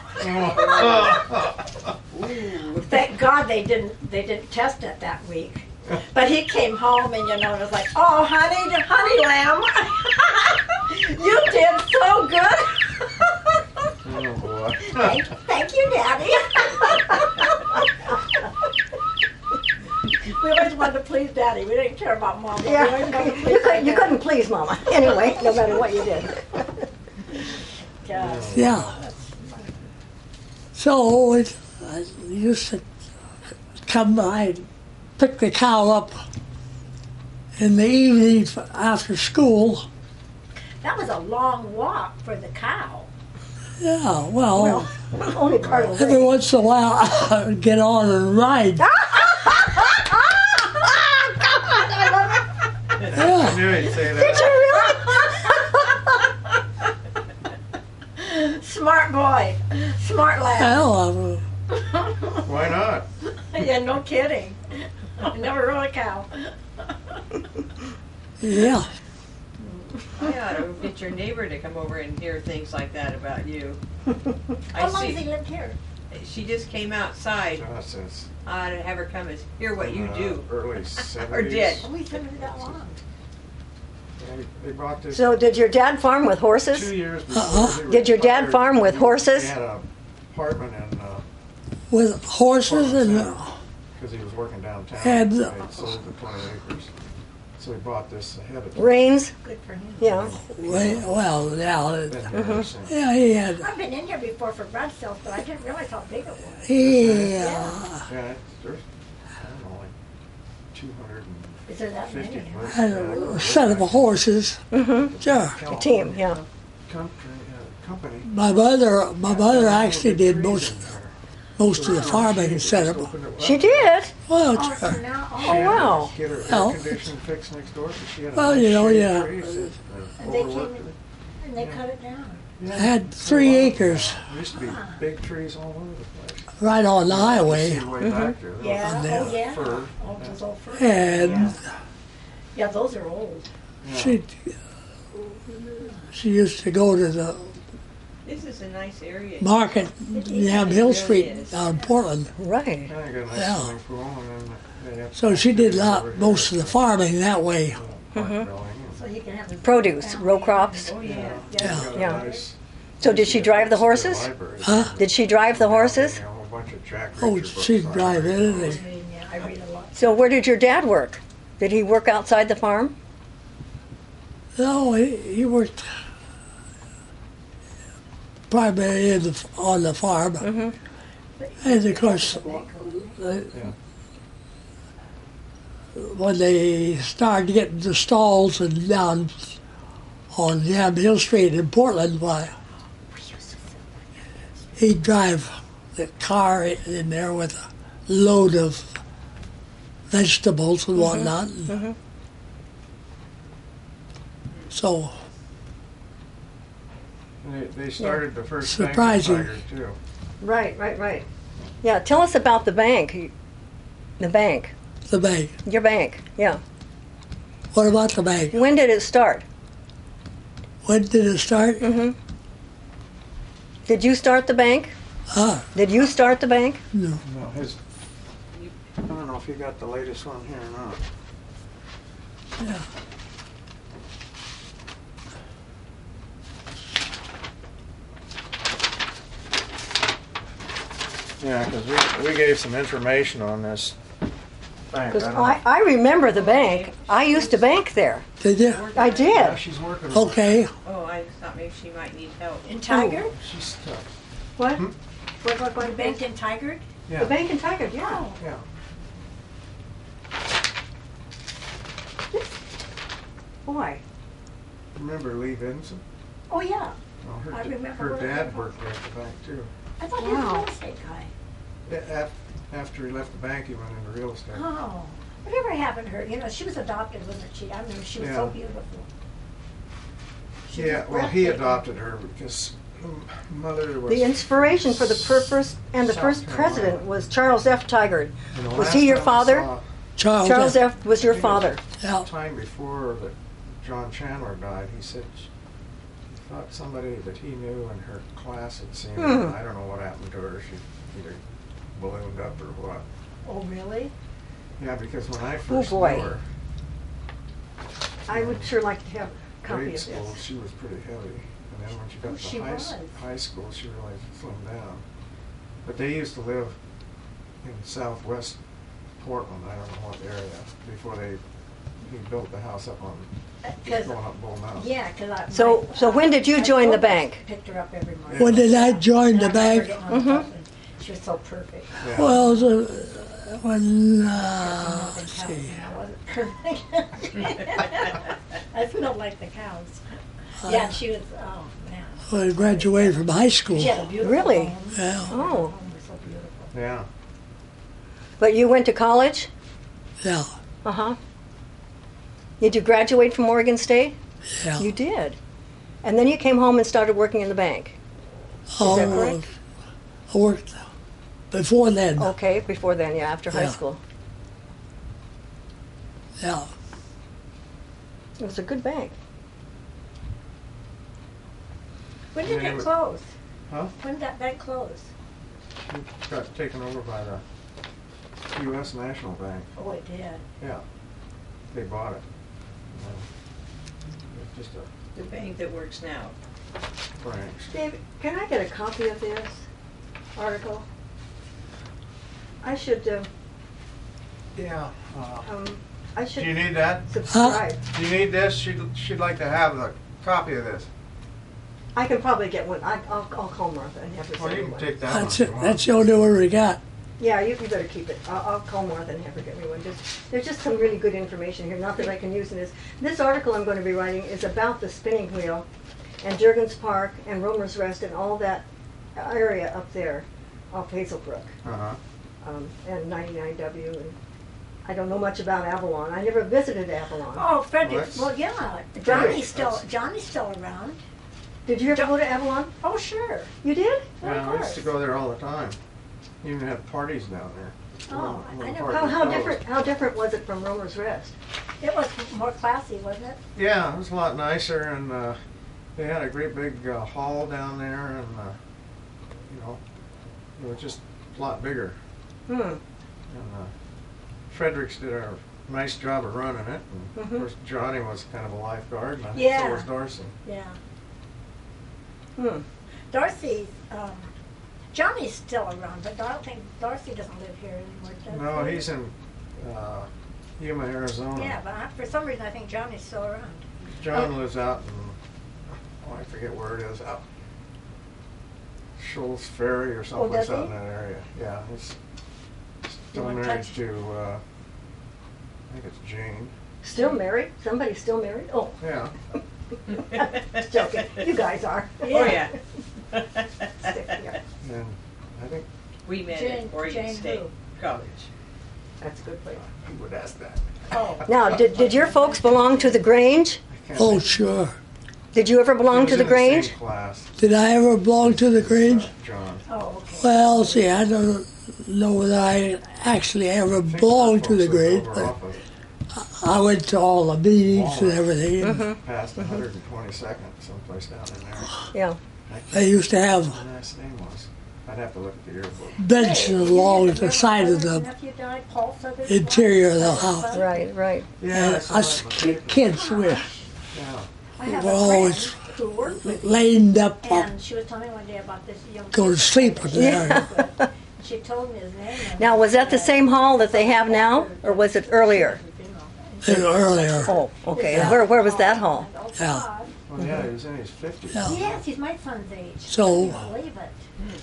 it. Thank God they didn't they didn't test it that week. But he came home and you know it was like, "Oh, honey, honey lamb, you did so good." Oh boy. thank, thank you, Daddy. We always wanted to please Daddy. We didn't care about Mom. We Yeah, always wanted to you, please couldn't, you Daddy. couldn't please Mama anyway, no matter what you did. God. Yeah. So it, I used to come, I'd pick the cow up in the evening f- after school. That was a long walk for the cow. Yeah, well, Well, only part of the every way. once in a while I'd get on and ride. I Yeah, knew he'd say that. Smart boy. Smart lad. well, Why not? Yeah, no kidding. I never rode a cow. uh, yeah. I ought to get your neighbor to come over and hear things like that about you. I How long see. has he lived here? She just came outside. Josh says. I ought to have her come and hear what you uh, do. Early seventies. Or did. Oh, he's been here that long. They, they bought this So did your dad farm with two horses? years before. Uh-huh. he Did your dad retired. farm with horses? He had an apartment in. Uh, With horses and uh, because he was working downtown. And, He uh, had sold the twenty acres. So he bought this ahead of time. Reins? Good for him. Yeah. well, yeah, it- Been here ever since. yeah, he had, I've been in here before for garage sales, but I didn't realize how big it was. he, uh, Yeah, it's, there's, I don't know, like two hundred Is there that many? fifty. had a set of horses. Mm-hmm. Sure. A team, yeah. Country, uh, company. My mother, my mother actually did most most of the farming setup. She did? Well, Oh, so sure. now, Oh, oh, wow. Get her Well. air conditioning fixed next door, so she had a Well, nice you know, shade yeah. trees that, uh, and they overlooked came it. and they cut it down. Yeah. I had three acres There used to be big trees all over the place. right on the See highway, the way back there. There was Yeah, there. oh yeah. Fir. Oh, those old fir. and Yeah. Yeah, those are old. Yeah. she she used to go to the This is a nice area. market, Yam Hill really Street is. down in Portland. Right. Yeah, they got a nice Yeah. swimming pool, and then they have So she did over lot, here, most of the farming that way. uh, park building, and So you can have the Produce, row crops. Oh, yeah. they Yeah. got a Yeah. nice- So did she drive the Their horses? library. Huh? Did she drive the horses? You know, a bunch of Jack Oh, Reacher books she'd on drive it. anything. I mean, yeah, I read a lot. So where did your dad work? Did he work outside the farm? No, he, he worked primarily in the, on the farm. Mm-hmm. And of course, uh, when they started getting the stalls and down on Yam Hill Street in Portland, why, he'd drive the car in there with a load of vegetables and whatnot. Mhm. So They, they started the first Surprising. bank in Tiger too. Right, right, right. Yeah, tell us about the bank. The bank. the bank. Your bank. Yeah. What about the bank? When did it start? When did it start? Mm-hmm. Did you start the bank? Ah, Did you start the bank? no. No, his. I don't know if you got the latest one here or not. Yeah. Yeah, because we, we gave some information on this bank. Because I don't- I, I remember the bank. I used to bank there. Did you? I Yeah, did. she's working. Okay. Oh, I thought maybe she might need help. In Tiger? She's tough. What? Hmm? What, what, The what bank in Tiger? Yeah. The bank in Tiger, yeah. Oh, Yeah. Boy. Remember Lee Vinson? oh yeah. Well, her, I d- remember her her. dad worked there at the bank too. I thought he was a Wow. real estate guy. Yeah, af- after he left the bank, he went into real estate. Oh, whatever happened to her? You know, she was adopted, wasn't she? I mean, she was so Yeah. beautiful. She was Yeah, well, he breathtaking. adopted her because her mother was. The inspiration for the fir- first and the South first Carolina. president was Charles F. Tigard. And the Was last he your time I father? saw- Charles. Charles F. was your He was- father. Yeah. Time before that John Chandler died, he said she he thought somebody that he knew in her class had seen her. Hmm. I don't know what happened to her. She either ballooned up or what. Oh, really? Yeah, because when I first boy. knew her, I would sure like to have a copy grade of school, this. she was pretty heavy. And then when she got Oh, to she high, s- was. high school, she really slimmed down. But they used to live in southwest Portland, I don't know what area, before they, he built the house up on, Because going up Bull Mountain. yeah, because I. So- my- so when did you my join the folks bank? Picked her up every morning. When did I join And the I remember bank? getting on the Mhm. bus and she was so perfect. Yeah. Well, the, when, uh, Nothing let's counts, see. and I wasn't perfect. I smelled like the cows. Yeah, and she was, oh, man. When I graduated from high school. She had a beautiful Really? home. Yeah. Her Oh. home was so beautiful. Yeah. But you went to college? Yeah. Uh-huh. Did you graduate from Oregon State? Yeah. You did. And then you came home and started working in the bank. Oh, that correct? I worked before then. Okay, before then, yeah, after high Yeah. school. Yeah. It was a good bank. When did Yeah, it but- close? Huh? When did that bank close? She got taken over by the U S National Bank. Oh, it did. Yeah. They bought it. And then it's just a The bank that works now. branch. Dave, can I get a copy of this article? I should, uh, Yeah. Uh, um, I do you should need that? subscribe. Do you need this? She'd, she'd like to have a copy of this. I can probably get one. I, I'll, I'll call Martha and have her Well, send you me can one. take that That's one. it. That's the only one we got. Yeah, you, you better keep it. I'll, I'll call Martha and have her get me one. Just, there's just some really good information here. Not that I can use in this. This article I'm going to be writing is about the spinning wheel and Jurgens Park and Romer's Rest and all that area up there off Hazelbrook Uh-huh. um, and ninety-nine W. And I don't know much about Avalon. I never visited Avalon. Oh, Frederick, Well, that's- well, yeah, Right, Johnny's still, that's- Johnny's still around. Did you ever go to Avalon? Oh, sure. You did? Well, of Yeah, we used course. to go there all the time. Even have parties down there. Oh, When- when I the never- park How, was how closed. different? How different was it from Romer's Rest? It was more classy, wasn't it? Yeah, it was a lot nicer, and uh, they had a great big uh, hall down there, and uh, you know, it was just a lot bigger. Hmm. And uh, Fredericks did a nice job of running it, and Mhm. of course Johnny was kind of a lifeguard, and I think Yeah. so was Darcy. Yeah. Hmm. Darcy, um, Johnny's still around, but I don't think, Darcy doesn't live here anymore, does No, he? he's in uh, Yuma, Arizona. Yeah, but I, for some reason I think Johnny's still around. John Oh. lives out in, oh, I forget where it is, out Shoals Ferry or someplace does out he? in that area. Yeah, he's still wanna married touch- to, uh, I think it's Jane. Still married? Somebody still married? Oh, Yeah. just joking. You guys are. Oh, yeah. Stick here. And I think We met Jane- at Oregon Jane State who? College. That's a good place. Who would ask that? Oh. Now, did, did your folks belong to the Grange? I can't Oh, think. sure. Did you ever He belong was to the in same Grange? class, Did I ever belong to the Grange? uh, John. Oh, okay. Well, see, I don't know whether I actually ever I think belonged to folks the lived Grange, over but off of I went to all the meetings and Walmart. everything. and Mm-hmm. Past one hundred twenty-second, someplace down in there. Yeah. I can't They used to have remember what the last name was. I'd have to look at the yearbook. benches Hey, along you the remember side of Brother's the nephew died, Paul Southern? interior of the house. Right, right. Yeah, And us ki- kids were Yeah. I have We're a always friend who worked with me, lined up, uh, and she was telling me one day about this young go to kid sleep that in there. she worked with. She told me his name. and Now, was that the same hall that they have now, or was it earlier? earlier. Oh, okay. Where, where was that hall? Oh, Yeah. God. Well, yeah, he was in his fifties. Yeah. Yes, he's my son's age. So- I can't believe it.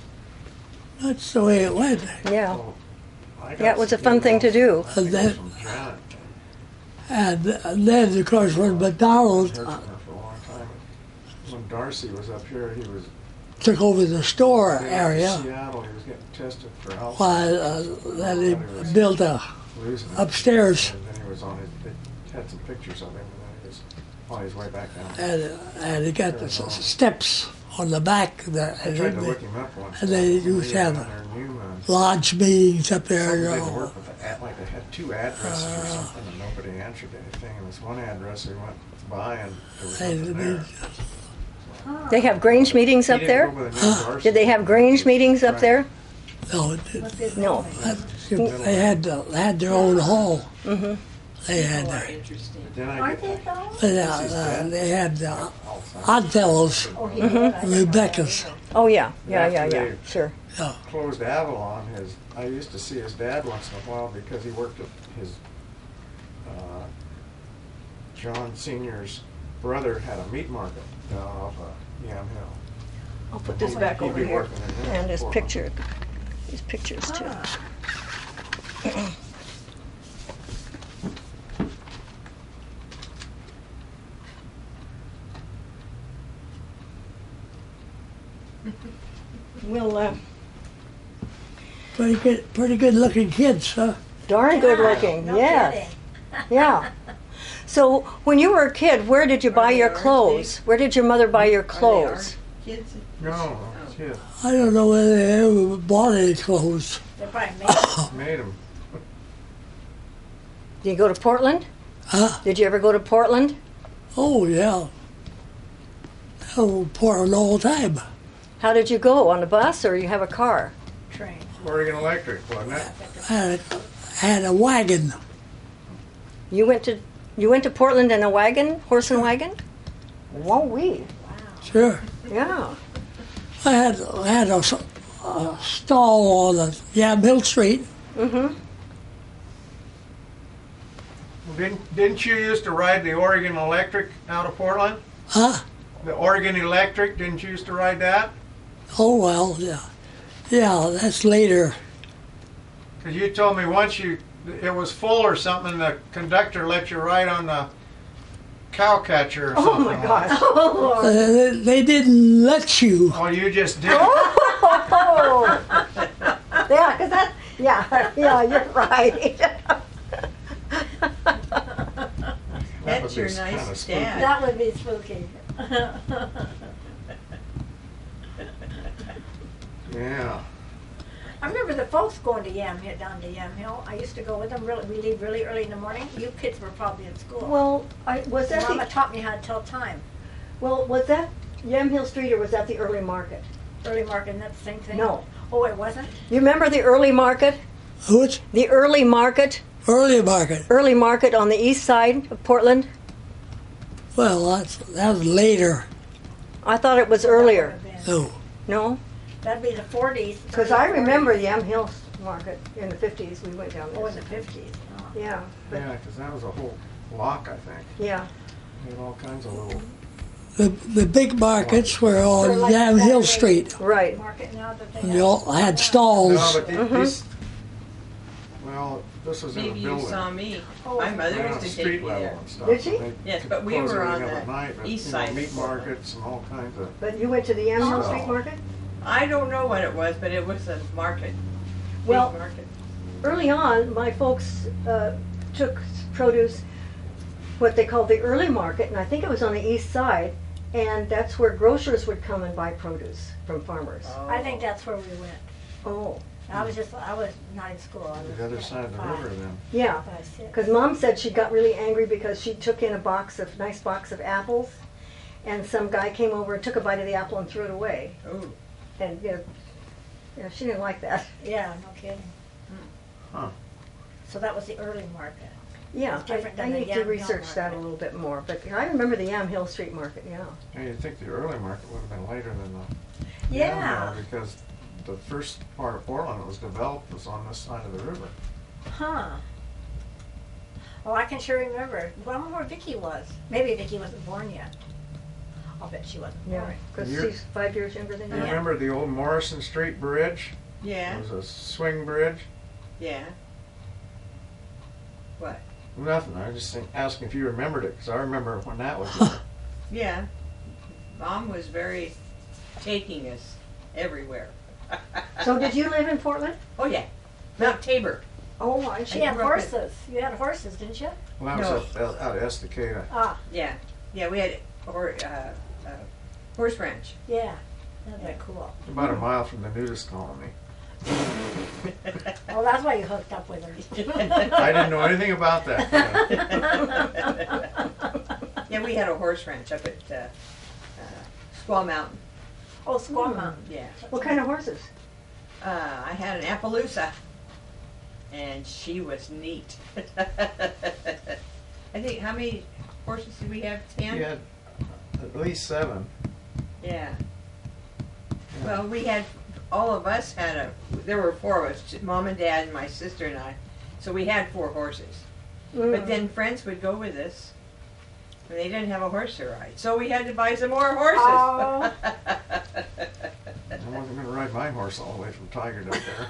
That's the way it went. Yeah. So, I got Yeah, it was a some fun good thing to notes do. And then, from Janet. and, and then, of course, when McDonald Heard uh, from her for a long time. When Darcy was up here, he was took over the store in area, Seattle. He was getting tested for Alzheimer's. while uh, then he built a Losing it. upstairs. And then he was on it. They had some pictures of him, and then he was on his way back down. there. and and he got the s- s- steps on the back there, I and tried to then look the him up once. and they He used to was have down there in Newman. lodge meetings up there. Something You didn't know. work with the ad, like they had two addresses or something, and nobody answered anything. And this one address we went by, and there was And nothing they- there. They have Grange meetings He up didn't there? go by the new Darcy. Did they have Grange meetings up Right. there? No, it didn't. What's his No. name? That- they had uh, they had their own hall. Mm-hmm. They had People are their, interesting. Then I Aren't get they though? uh, uh, they had uh, Oddfellows, Oh, he did. I didn't know that Rebecca's. either. Oh, yeah. Yeah, yeah, After yeah. they- Sure. Yeah. closed Avalon. His I used to see his dad once in a while because he worked at his uh, John Senior's brother had a meat market down off of Yam Hill. I'll put this back He'd over be here. working in there And his for him. picture. His pictures, too. Ah. We'll, uh, Pretty good, pretty good looking kids, huh? darn good looking. No Yes. kidding. Yeah. So, when you were a kid, where did you buy they your ours, clothes? Where did your mother buy your Are they our clothes? kids? No, yeah, I don't know whether they ever bought any clothes. They probably made it. made him. Did you go to Portland? Huh? Did you ever go to Portland? Oh, yeah. Oh, Portland all the time. How did you go? On a bus or you have a car? Train. Oregon Electric, wasn't it? I had a, had a wagon. You went to you went to Portland in a wagon, horse and wagon? Whoa wee. Sure. Yeah. I had I had a, s- a stall on the Yam Hill Street. Mm-hmm. Didn't, didn't you used to ride the Oregon Electric out of Portland? Huh? The Oregon Electric, didn't you used to ride that? Oh, well, yeah. Yeah, that's later. Because you told me once you, it was full or something, the conductor let you ride on the cow catcher or Oh something. my like gosh. that. Oh Lord. Uh, they, they didn't let you. Oh, you just did. Oh. Yeah, because that. Yeah, yeah, you're right. That That's would your be nice kinda spooky. dad. That would be spooky. Yeah. I remember the folks going to Yam Hill, down to Yam Hill. I used to go with them. Really, we leave really early in the morning. You kids were probably in school. Well, I was that Mama the, taught me how to tell time. well was that Yam Hill Street or was that the early market? Early market, isn't that the same thing? No. Oh, it wasn't? You remember the early market? Which The early market, early market? early market on the east side of Portland. Well, that's, that was later. I thought it was earlier. No. No, That'd be the forties. because I remember Yam Hill Market in the fifties. We went down there. Oh, in the fifties. Oh. Yeah, but Yeah, because that was a whole block, I think. yeah. They had all kinds of little. The, the big markets were Sort of on like Yam Hill Saturday Street. Right. Market now that they And have. they all had No, stalls. but the- Mhm. these. Well, this was in a Maybe you building. saw me. Oh, My mother Right on used to the take street me level there. and stuff. Did she? and they Yes, could but we close were on everything up the at night, but, east you know, side of meat Portland. markets and all kinds of. But you went to the Yam Hill Oh. Street Market? I don't know what it was, but it was a market. Well- big market. Early on, my folks uh, took produce, what they called the early market, and I think it was on the east side, and that's where grocers would come and buy produce from farmers. I think that's where we went. Oh, I was just, I was not in school. I was The other side of the five, river then. yeah. five, six. Because Mom said she got really angry because she took in a box of, nice box of apples, and some guy came over and took a bite of the apple and threw it away. Oh, And, you know, yeah, she didn't like that. Yeah, no kidding. Huh. So that was the early market. Yeah, It's different I, I than the need to Yam Hill research that a market. little bit more, but I remember the Yam Hill Street Market, yeah. Yeah, you'd think the early market would have been later than the. Yeah. Mill, because the first part of Portland that was developed was on this side of the river. Huh. Oh, I can sure remember. Well, I wonder where Vicky was. Maybe Vicky wasn't born yet. I'll bet she wasn't Yeah, born. because You're- she's five years younger than You you. Yeah. remember the old Morrison Street Bridge? yeah, It was a swing bridge. yeah. What? Nothing. I was just think, asking if you remembered it, because I remember when that was there. Yeah. Mom was very taking us everywhere. So did you live in Portland? Oh, yeah. Mount Tabor. Oh, I She see. had grew up in- horses. You had horses, didn't you? Well, that was out, out of Estacada. Ah, Yeah. Yeah, we had a hor- uh, uh, horse ranch. yeah. That'd be cool. About a mile from the nudist colony. Well, that's why you hooked up with her. I didn't know anything about that. Yeah, we had a horse ranch up at uh, uh, Squaw Mountain. Oh, Squaw Mountain. Yeah. What kind of horses? Uh, I had an Appaloosa, and she was neat. I think, how many horses did we have? Ten? He had at least seven. Yeah. Well, we had, all of us had a, there were four of us, Mom and Dad and my sister and I. So we had four horses. Mm. But then friends would go with us, and they didn't have a horse to ride. So we had to buy some more horses. Oh. I wasn't going to ride my horse all the way from Tigard up there.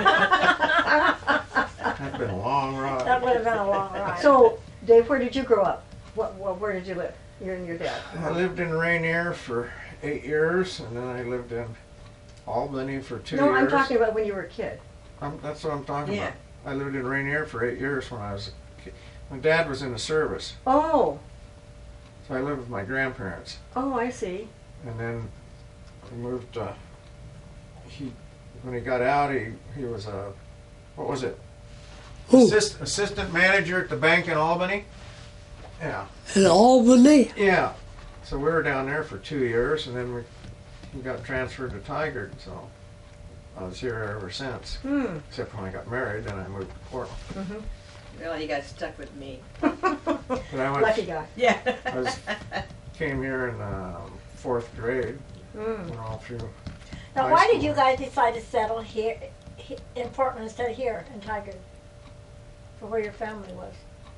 That'd been a long ride. That would have been a long ride. So, Dave, where did you grow up? What, what, where did you live? You and your dad? I lived in Rainier for eight years, and then I lived in Albany for two no, years. I'm talking about when you were a kid. I'm, that's what I'm talking Yeah. about. I lived in Rainier for eight years when I was a kid. My dad was in the service, Oh, so I lived with my grandparents. oh, I see. And then we moved, uh, he, when he got out, he, he was a, what was it? Who? Assist, assistant manager at the bank in Albany? Yeah. In Albany? Yeah. So we were down there for two years, and then we, he got transferred to Tigard, so I was here ever since. Hmm. Except when I got married, then I moved to Portland. Well, you got stuck with me. But I went, Lucky guy. Yeah. I was, came here in um, fourth grade, Mm. went all through. Now, high why did school. you guys decide to settle here he- in Portland instead of here in Tigard? For where your family was?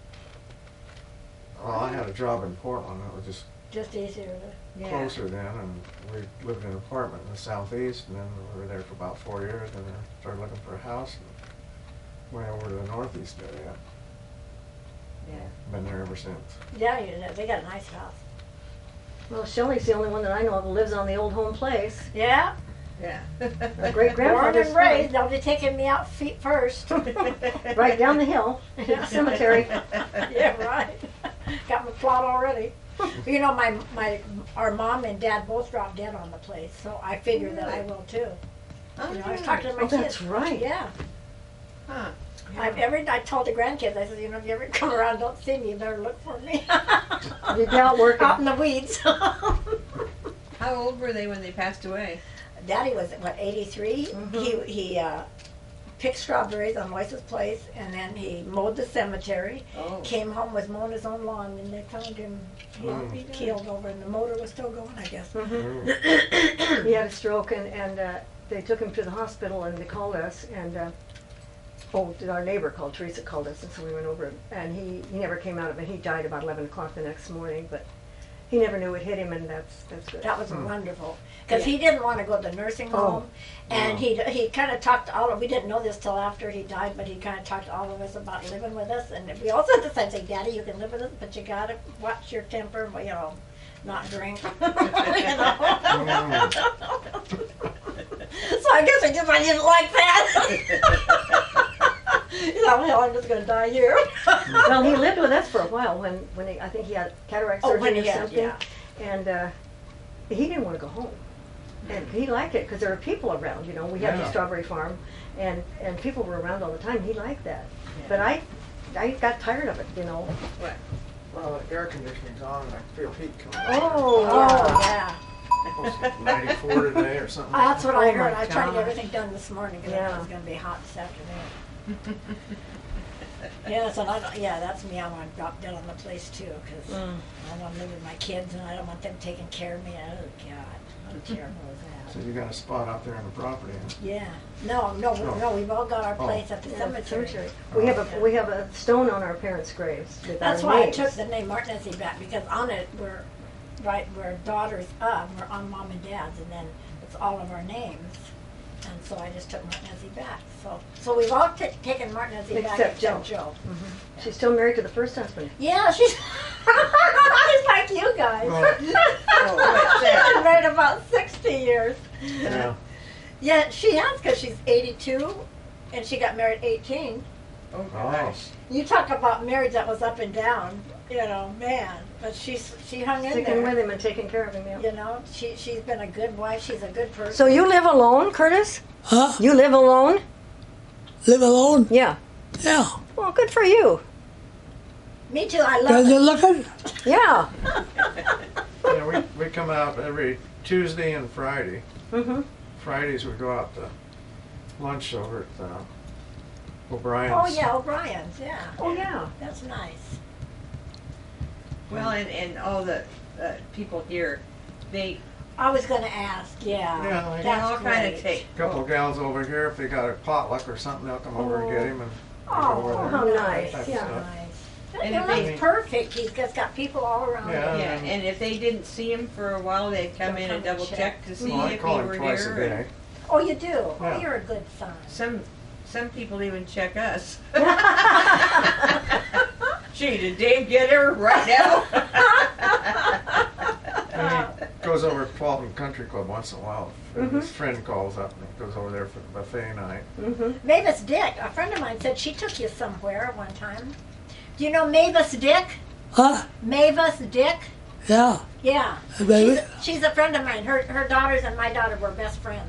Well, I had a job in Portland. It was just Just easier to. Yeah. closer then, and we lived in an apartment in the southeast, and then we were there for about four years, and then started looking for a house, and went over to the northeast area. Yeah. Been there ever since. Yeah, you know, they got a nice house. Well, Shelley's the only one that I know of who lives on the old home place. Yeah. Yeah. My great Born grandfather's and raised, they'll be taking me out feet first. right down the hill, to the cemetery. Yeah, right. Got my plot already. You know, my my our mom and dad both dropped dead on the place, so I figure that I will too. Oh, You know, I was yeah. talking to my Oh, kids. that's right. Yeah. Huh. I every I told the grandkids, I said, you know, if you ever come around, don't see me, you better look for me. You're out working. Out in the weeds. How old were they when they passed away? Daddy was what eighty-three. He he uh, picked strawberries on Weiss's place, and then he mowed the cemetery. Oh. Came home, was mowing his own lawn, and they found him he, Oh. he keeled over, and the motor was still going, I guess. Mm-hmm. He had a stroke, and, and uh, they took him to the hospital, and they called us, and uh, oh, our neighbor called, Teresa called us, and so we went over, and he, he never came out of it. He died about eleven o'clock the next morning, but he never knew it hit him, and that's that's good. That was wonderful, because he didn't want to go to the nursing Oh. home, and Oh. he he kind of talked to all of. We didn't know this till after he died, but he kind of talked to all of us about living with us, and we also had the same thing, Daddy, you can live with us, but you gotta watch your temper, you know, not drink. You know? So I guess I just I didn't like that. You know, hell, I'm just going to die here. Well, he lived with us for a while when, when he, I think he had cataract Oh, surgery when or he had, something. yeah. And uh, he didn't want to go home. And he liked it because there were people around, you know. We had the Yeah. strawberry farm, and, and people were around all the time. He liked that. But I I got tired of it, you know. What? Well, the air conditioning's on and I feel heat coming. Oh, Oh, yeah. Supposed to be ninety-four today or something. That's what I Oh, heard. my I tried to get gosh. everything done this morning because I knew Yeah. it was going to be hot this afternoon. Yes, and I don't, yeah, that's me. I want to drop dead on the place too because Mm. I want to live with my kids and I don't want them taking care of me. Oh God, how terrible is So that? you got a spot out there in the property, huh? Yeah. No, no, Oh. no. We've all got our Oh. place at the Yeah, cemetery. cemetery. We have a we have a stone on our parents' graves with That's our why names. I took the name Martinez back because on it we're right we're daughters of we're on mom and dad's and then it's all of our names. And so I just took Martinez back. So so we've all t- taken Martinez back Except except Joe. Joe. She's still married to the first husband. Yeah, she's she's like you guys. Well- Oh, what's She's that? been married about sixty years. Yeah. Yeah, she has because she's eighty-two and she got married eighteen. Oh, Oh. gosh. You talk about marriage that was up and down, you know, man. But she's she hung in Sticking with there. him and taking care of him. Yeah. You know, she she's been a good wife. She's a good person. So you live alone, Curtis? Huh? You live alone? Live alone? Yeah. Yeah. Well, good for you. Me too. I love Does it. it looking? Yeah. Yeah, we, we come out every Tuesday and Friday. Mm-hmm. Fridays we go out to lunch over at uh, O'Brien's. Oh yeah, O'Brien's. Yeah, Oh yeah. that's nice. Well, and, and all the uh, people here, they I was going to ask. Yeah, Yeah, they they that's all kind great. of take. A couple of gals over here, if they got a potluck or something, they'll come over and get him and we'll go over Oh, there. how nice, Type of yeah. stuff. Nice. And And if they- that's perfect. He's just got people all around. Yeah. him. Yeah, and if they didn't see him for a while, they'd come They'll in come and and double check. check to see Well, I if call he him were twice a here. day. Oh, you do. Yeah. Oh, you're a good son. Some some people even check us. Gee, did Dave get her right now? And he goes over to Walton Country Club once in a while. And Mm-hmm. His friend calls up and he goes over there for the buffet night. Mm-hmm. Mavis Dick, a friend of mine said she took you somewhere one time. Do you know Mavis Dick? Huh? Mavis Dick? Yeah. Yeah. Baby. She's, she's a friend of mine. Her her daughters and my daughter were best friends.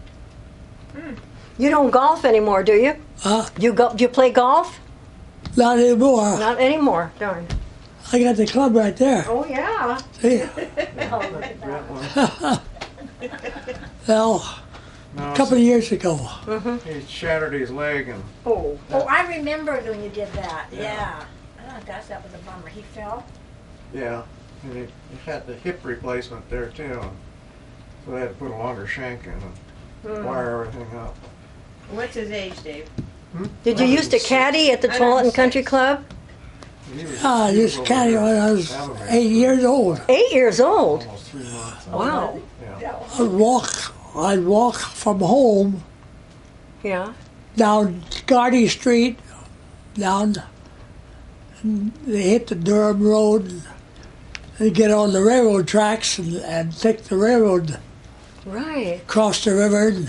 You don't golf anymore, do you? Huh? You go? You play golf? Not anymore. Not anymore. Darn. I got the club right there. Oh yeah. See? Oh, look at That that. one. Well, No, a couple of years ago. he shattered his leg and Oh. Oh, I remembered when you did that. Yeah. Yeah. Oh gosh, that was a bummer. He fell. yeah, and he, he had the hip replacement there too. And so they had to put a longer shank in and wire everything up. What's his age, Dave? Hmm? Did you used to caddy at the I Tualatin don't Country say- Club? He was- Ah, I he was just over caddy there when I was Alabama eight years old. Eight years old. Almost three months. Wow. Yeah. I'd walk, I'd walk from home Yeah. down Gardy Street, down, and they hit the Durham Road, and they get on the railroad tracks and, and take the railroad Right. across the river. And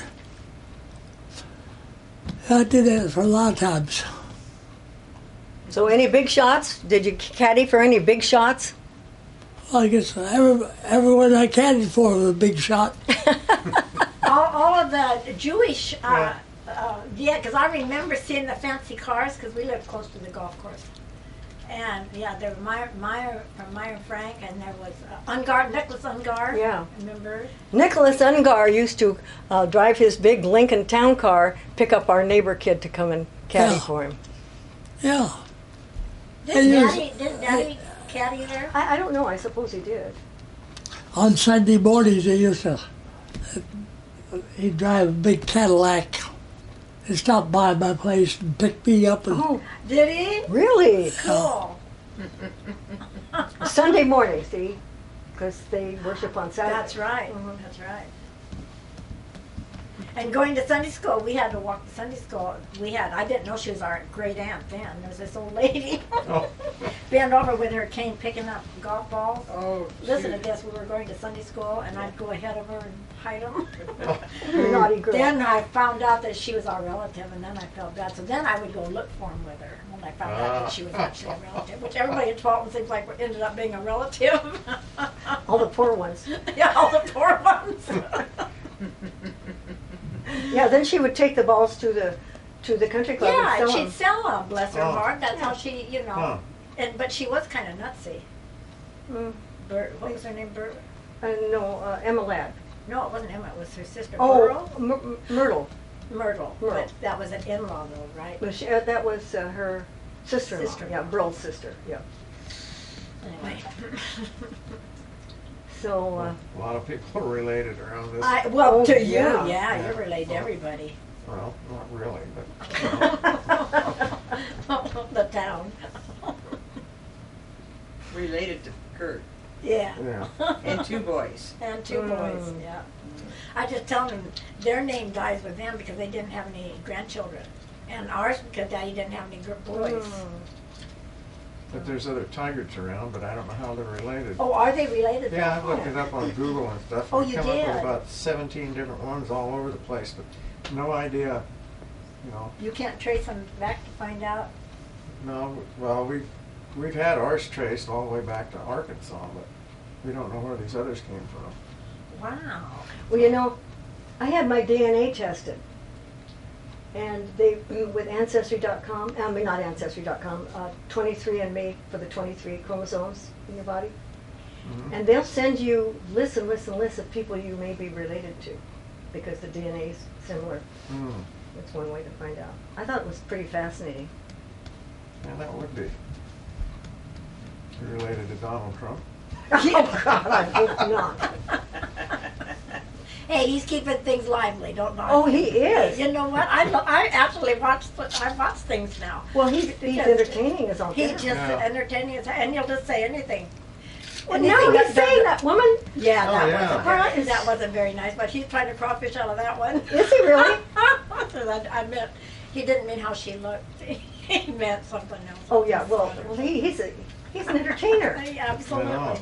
I did that for a lot of times. So any big shots? Did you caddy for any big shots? I guess every, everyone I caddied for was a big shot. all, all of the Jewish, uh, uh, yeah, because I remember seeing the fancy cars because we lived close to the golf course. And yeah, there was Meyer, Meyer from Meyer Frank, and there was uh, Ungar, Nicholas Ungar. Yeah. Remember? Nicholas Ungar used to uh, drive his big Lincoln Town car, pick up our neighbor kid to come and caddy Yeah. for him. Yeah. Did And he was- Daddy, did Daddy caddy there? I, I don't know. I suppose he did. On Sunday mornings, they used to, he'd drive a big Cadillac and stop by my place and pick me up. And Oh, Did he? really? Cool. Sunday morning, see? Because they worship on Saturday. That's right. Mhm. That's right. And going to Sunday school, we had to walk to Sunday school. We had, I didn't know she was our great aunt then. There was this old lady Oh. bent over with her cane picking up golf balls. Oh, Listen to shoot. this, we were going to Sunday school and I'd go ahead of her and hide them. Naughty girl. Then I found out that she was our relative and then I felt bad. So then I would go look for him with her when I found out that she was actually a relative, which everybody at Twelton seems like ended up being a relative. All the poor ones. Yeah, all the poor ones. Yeah, then she would take the balls to the to the country club Yeah, and and sell she'd them. sell them, bless her Oh. heart. That's how she, you know. Huh. And but she was kind of nutsy. Mm. Bert, what was her name? Bert? Uh, no, uh, Emma Ladd. No, it wasn't Emma. It was her sister. Oh, Myrtle. M- Myrtle. Myrtle. Myrtle. But that was an in-law, though, right? But she, uh, that was uh, her sister-in-law. Sister-in-law. Yeah, Burl's sister. Yeah. Anyway. So, uh, A lot of people are related around this. I, well, Oh, to you, yeah. yeah, Yeah. you're related to everybody. Well, not really, but The town. Related to Kurt Yeah. yeah. and two boys. And two Mm. boys, yeah. I just tell them their name dies with them because they didn't have any grandchildren. And ours because Daddy didn't have any gr- boys. mm. But there's other tigers around, but I don't know how they're related. Oh, are they related? Yeah, I looked it up on Google and stuff. Oh, and you come up did? with about seventeen different ones all over the place, but no idea, you know. You can't trace them back to find out. No, well, we've, we've had ours traced all the way back to Arkansas, but we don't know where these others came from. Wow. Well, you know, I had my D N A tested. And they, with Ancestry dot com, I mean, not Ancestry dot com, uh, twenty-three and me for the twenty-three chromosomes in your body. Mhm. And they'll send you lists and lists and lists of people you may be related to because the D N A is similar. Mm. That's one way to find out. I thought it was pretty fascinating. Yeah, that would be. You're related to Donald Trump. Oh, God, I hope not. Hey, he's keeping things lively, don't knock Oh, him. he is. You know what? I lo- I actually watch I watch things now. Well, he's, he's Because entertaining as all He's get out. just Yeah. entertaining, as- and he'll just say anything. Well, Anything now that he's saying doesn't- that woman. Yeah, Oh, that yeah. wasn't very, Right. that wasn't very nice. But he's trying to crawfish out of that one. Is he really? I, I meant he didn't mean how she looked. He meant something else. Oh yeah. Well, well he, he's a he's an entertainer. Yeah, absolutely. I know.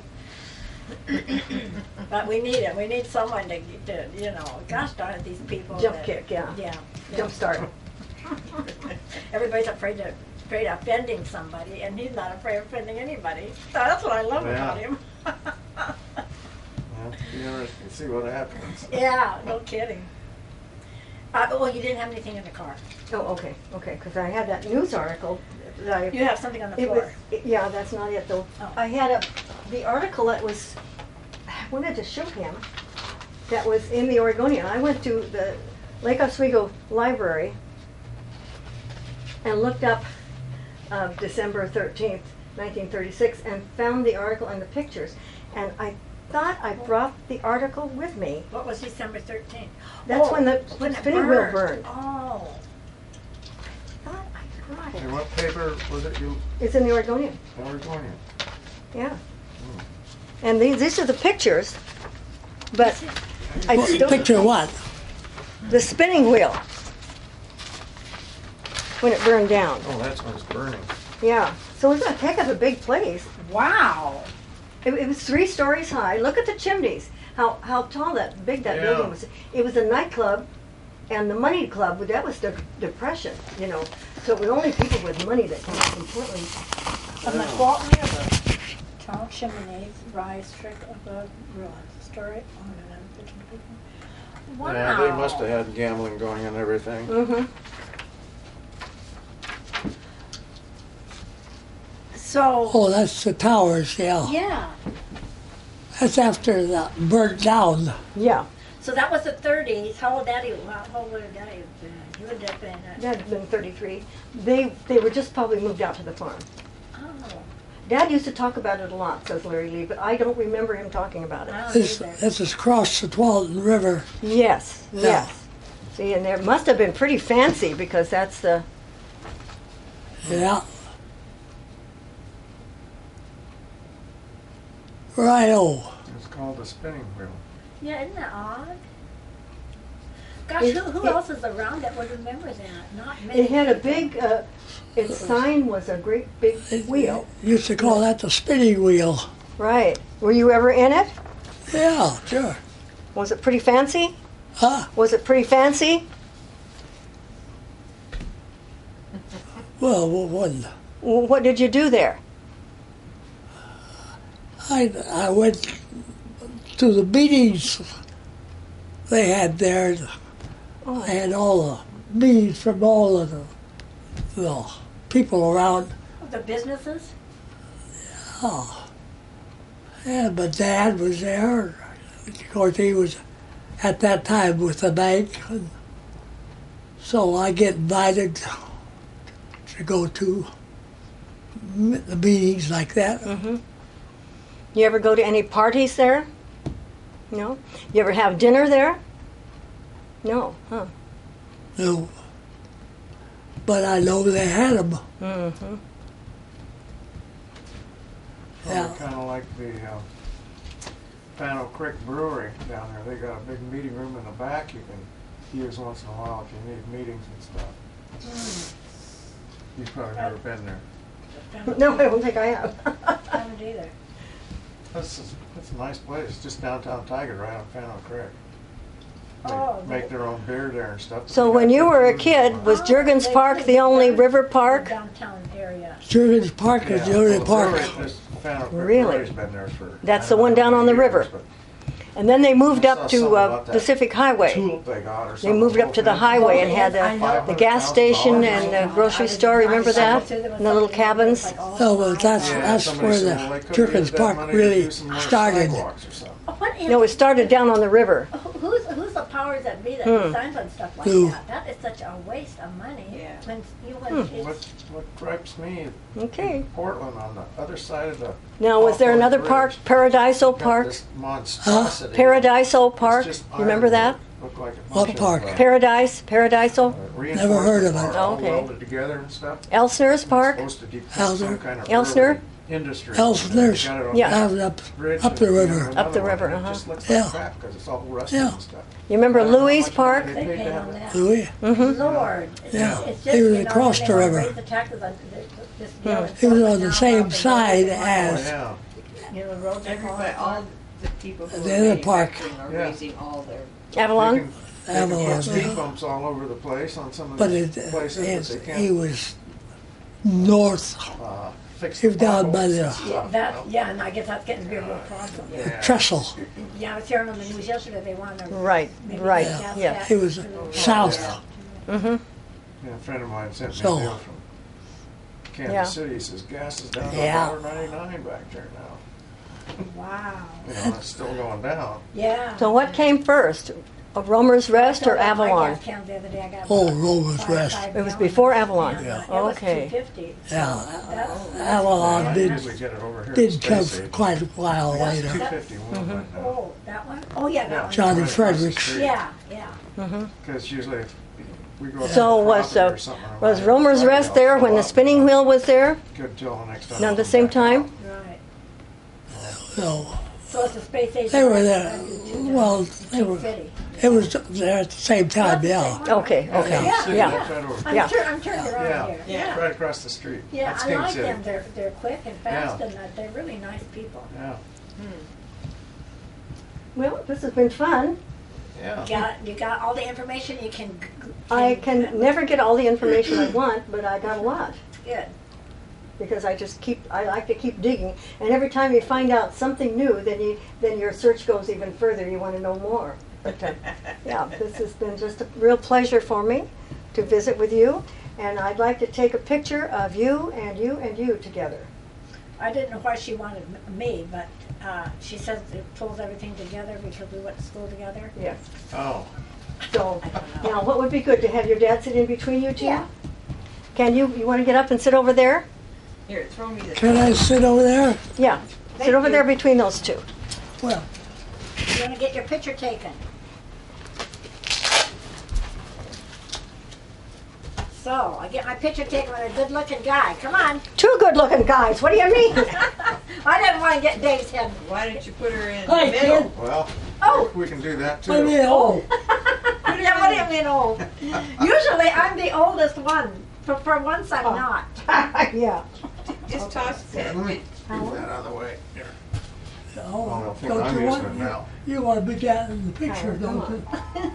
But we need it. We need someone to, to you know, gosh darn it, these people. Jump that- kick, yeah. Yeah. Jump start. Everybody's afraid to afraid of offending somebody, and he's not afraid of offending anybody. So that's what I love Yeah. about him. Yeah, be interesting to see what happens. Yeah, no kidding. Uh, well, you didn't have anything in the car. Oh, okay, okay. Because I had that news article that I. You have something on the It floor. was, it- yeah, that's not it though. Oh. I had a, the article that was, I wanted to show him, that was in the Oregonian. I went to the Lake Oswego Library and looked up uh, December thirteenth, nineteen thirty-six, and found the article and the pictures. And I thought I brought the article with me. What was December thirteenth? That's Oh, when the when it spinning wheel burned. burned. Oh. I thought I brought And it. what paper was it you, It's in the Oregonian. Oregonian? Yeah. And these, these are the pictures, but I What- still, Picture what? the spinning wheel when it burned down. Oh, that's when it's burning. Yeah. So it was a heck of a big place. Wow. It, it was three stories high. Look at the chimneys. How how tall that big that Yeah. building was. It was a nightclub, and the money club. That was the depression, you know. So it was only people with money that can completely. On the quality of the tall chimneys rise straight above ruins. Historic. Wow. Yeah, they must have had gambling going and everything. Mm-hmm. So, Oh, that's the towers, yeah. yeah. That's after that burnt down. Yeah. So that was the thirties. How old Daddy? How old would Daddy have been? He would have been. Uh, Dad had been thirty-three. They they were just probably moved out to the farm. oh, Dad used to talk about it a lot, says Larry Lee, but I don't remember him talking about it. I don't This, either. this is across the Tualatin River. Yes, Yeah. yes. See, and there must have been pretty fancy because that's the. Yeah. Right-o. It's called the spinning wheel. Yeah, isn't that odd? Gosh, who, who else is around that would remember that? Not many. It had a big, uh, its sign was a great big wheel. Used to call that the spinning wheel. Right. Were you ever in it? Yeah, sure. Was it pretty fancy? Huh? Was it pretty fancy? Well, what wasn't? W- What did you do there? I, I went to the meetings they had there. I had all the meetings from all of the, the people around. The businesses? Oh. And my dad was there. Of course, he was at that time with the bank. And so I get invited to go to m- the meetings like that. Mm-hmm. You ever go to any parties there? No. You ever have dinner there? No. Huh. No. But I know they had them. Mm-hmm. Yeah. Kind of like the uh, Pano Creek Brewery down there. They got a big meeting room in the back you can use once in a while if you need meetings and stuff. You've probably never been there. No, I don't think I have. I haven't either. That's a, that's a nice place, just downtown Tiger, right on Pano Creek. They Oh, make they- their own beer there and stuff. So They when got you good were a food kid, and was Oh, Jurgens they Park did the only down- river park? Downtown area. Jurgens Park is the only well, park. brewery- this Pano Creek Really? Brewery's been there for, That's I the don't one know down how on the many river. years, but And then they moved I up saw to something uh, about that Pacific Highway. tulip they got or They something. moved up to the highway and had I know. the, the gas station and the grocery store. Remember that? And the little cabins. No, but that's Yeah, that's somebody where said, the well, they could've Jurgens used that Park money to really do some more started. sidewalks or something. What is, No, it started down on the river. who's, who's the powers that be that Hmm. designs on stuff like Who? that? That is such a waste of money. Yeah. When you, when Hmm. What, it's, what gripes me, Okay. Portland on the other side of the. Now, was there Hawthorne another Bridge, park, Paradiso got Park? this monstrosity. Paradiso It's Park? just You remember that? ironwork. Looked like a What bunch park? Of, uh, Paradise, Paradiso? uh, Never heard of it. reinforcement all Okay. welded together and stuff. Elsner's It's Park? supposed to depict Elsner. some kind of Elsner? early industry. Elsner's. They got it on Yeah. the Down up, bridge up and, the you know, river. another Up the one, river, and uh-huh. It just looks Yeah. like crap because it's all rusty Yeah. and stuff. You remember I don't know how Louis much Park? money they paid pay to have on that. that. Louis. Mm-hmm. Lord. It's, Yeah. it's just, He was you know, across they the wanna river. raise the taxes on this- this deal Hmm. and He was stuff, on but the now same they go side every Oh, as- yeah. You know, roads are Everybody, falling all apart. the people who The are other park. manufacturing are Yeah. raising all their. Avalon? They can, they can Avalon, put speed yeah. bumps all over the place on some of But these it, places, it's, but they he can't was north, uh, fix he the was down by potholes the and stuff, Yeah, you that, know? yeah, and I guess that's getting to be a real problem. Yeah. trestle. Yeah, I was hearing on the news yesterday, they want to. Right, maybe right, get gas yeah. tax He was to- south. Mm-hmm. Yeah, a friend of mine sent me So- a deal from Kansas Yeah. City. He says gas is down to Yeah. one dollar ninety-nine back there now. Wow. You know, it's still going down. Yeah. So what came first? A Romer's Rest or I filled up my Avalon? gas can the other day. I got Oh, about Romer's five- Rest. five It was gallons. before Avalon. Yeah, Oh, it was okay. two fifty. Yeah, That's- Avalon I did usually get it over here. did at come Space Age. quite a while Two later. fifty one right now. Oh, that one? Oh, yeah, that one. Johnny Right across the Fredericks. street. Yeah, yeah. Because usually if we go So down to was, property uh, or something, I was might Romer's have Rest to there fill when the up. spinning wheel was there? Good till the next time. Now I at the come same back time? out. Right. So So it's a space age. they were there. Well, they were. City. It was there at the same time. Yeah. Okay, Yeah, okay. Yeah. City, Yeah. that's right over. I'm, Yeah. tur- I'm turned around Yeah. here. Yeah. Right across the street. Yeah, That's I King like City. them. They're they're quick and fast, Yeah. and uh, they're really nice people. Yeah. Well, this has been fun. Yeah. You got you got all the information you can. g- g- I can never get all the information I want, but I got a lot. Good. Because I just keep, I like to keep digging. And every time you find out something new, then you, then your search goes even further. You want to know more. But uh, yeah, this has been just a real pleasure for me to visit with you. And I'd like to take a picture of you and you and you together. I didn't know why she wanted m- me, but uh, she says it pulls everything together because we went to school together. Yes. Oh. So now, what would be good to have your dad sit in between you two? Yeah. Can you? You want to get up and sit over there? Here, throw me the. Can I sit over there? Yeah. Thank Sit over you. there between those two. Well, You want to get your picture taken? So I get my picture taken with a good-looking guy. Come on. Two good-looking guys. What do you mean? I didn't want to get Dave's head. Why don't you put her in Hi, the middle? kid. Well, Oh. we can do that too. I mean, oh, Yeah, what didn't mean old. Usually I'm the oldest one. For, for once I'm Oh. not. Yeah. Just toss Yeah, it. let me move that out of the way. Here. Oh, I don't think don't I'm you using want it now. you, you want to be down in the picture, Come don't you?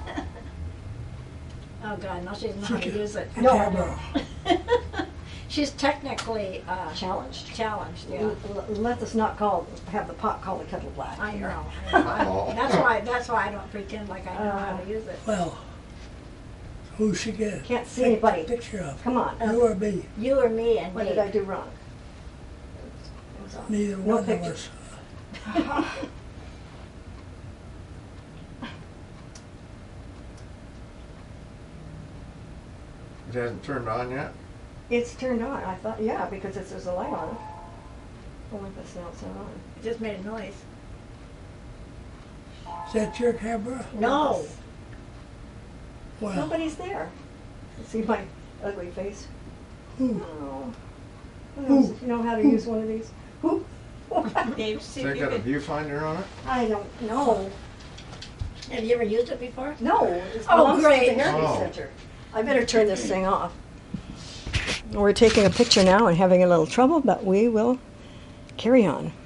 Oh God, now she doesn't know how to use it. No. Camera. She's technically uh, Challenged. challenged, yeah. L- l- Let us not call have the pot call the kettle black. I here. know. I know. That's why. That's why I don't pretend like I know how to use it. Well, who should get Can't see take anybody. the picture of? Come on. You or me? You or me and What me. did I do wrong? It was on. Neither No one pictures. of us. It hasn't turned on yet. It's turned on. I thought, yeah, because it's, there's a light on it. Only if it's not turned on. It just made a noise. Is that your camera? No. Well, Nobody's there. See my ugly face? who? Oh. You know how to use one of these? Who? Dave, see Has if it you got a can. viewfinder on it? I don't know. Have you ever used it before? No, it's Oh, belongs to great. the Heritage Oh. Center. I better turn this thing off. We're taking a picture now and having a little trouble, but we will carry on.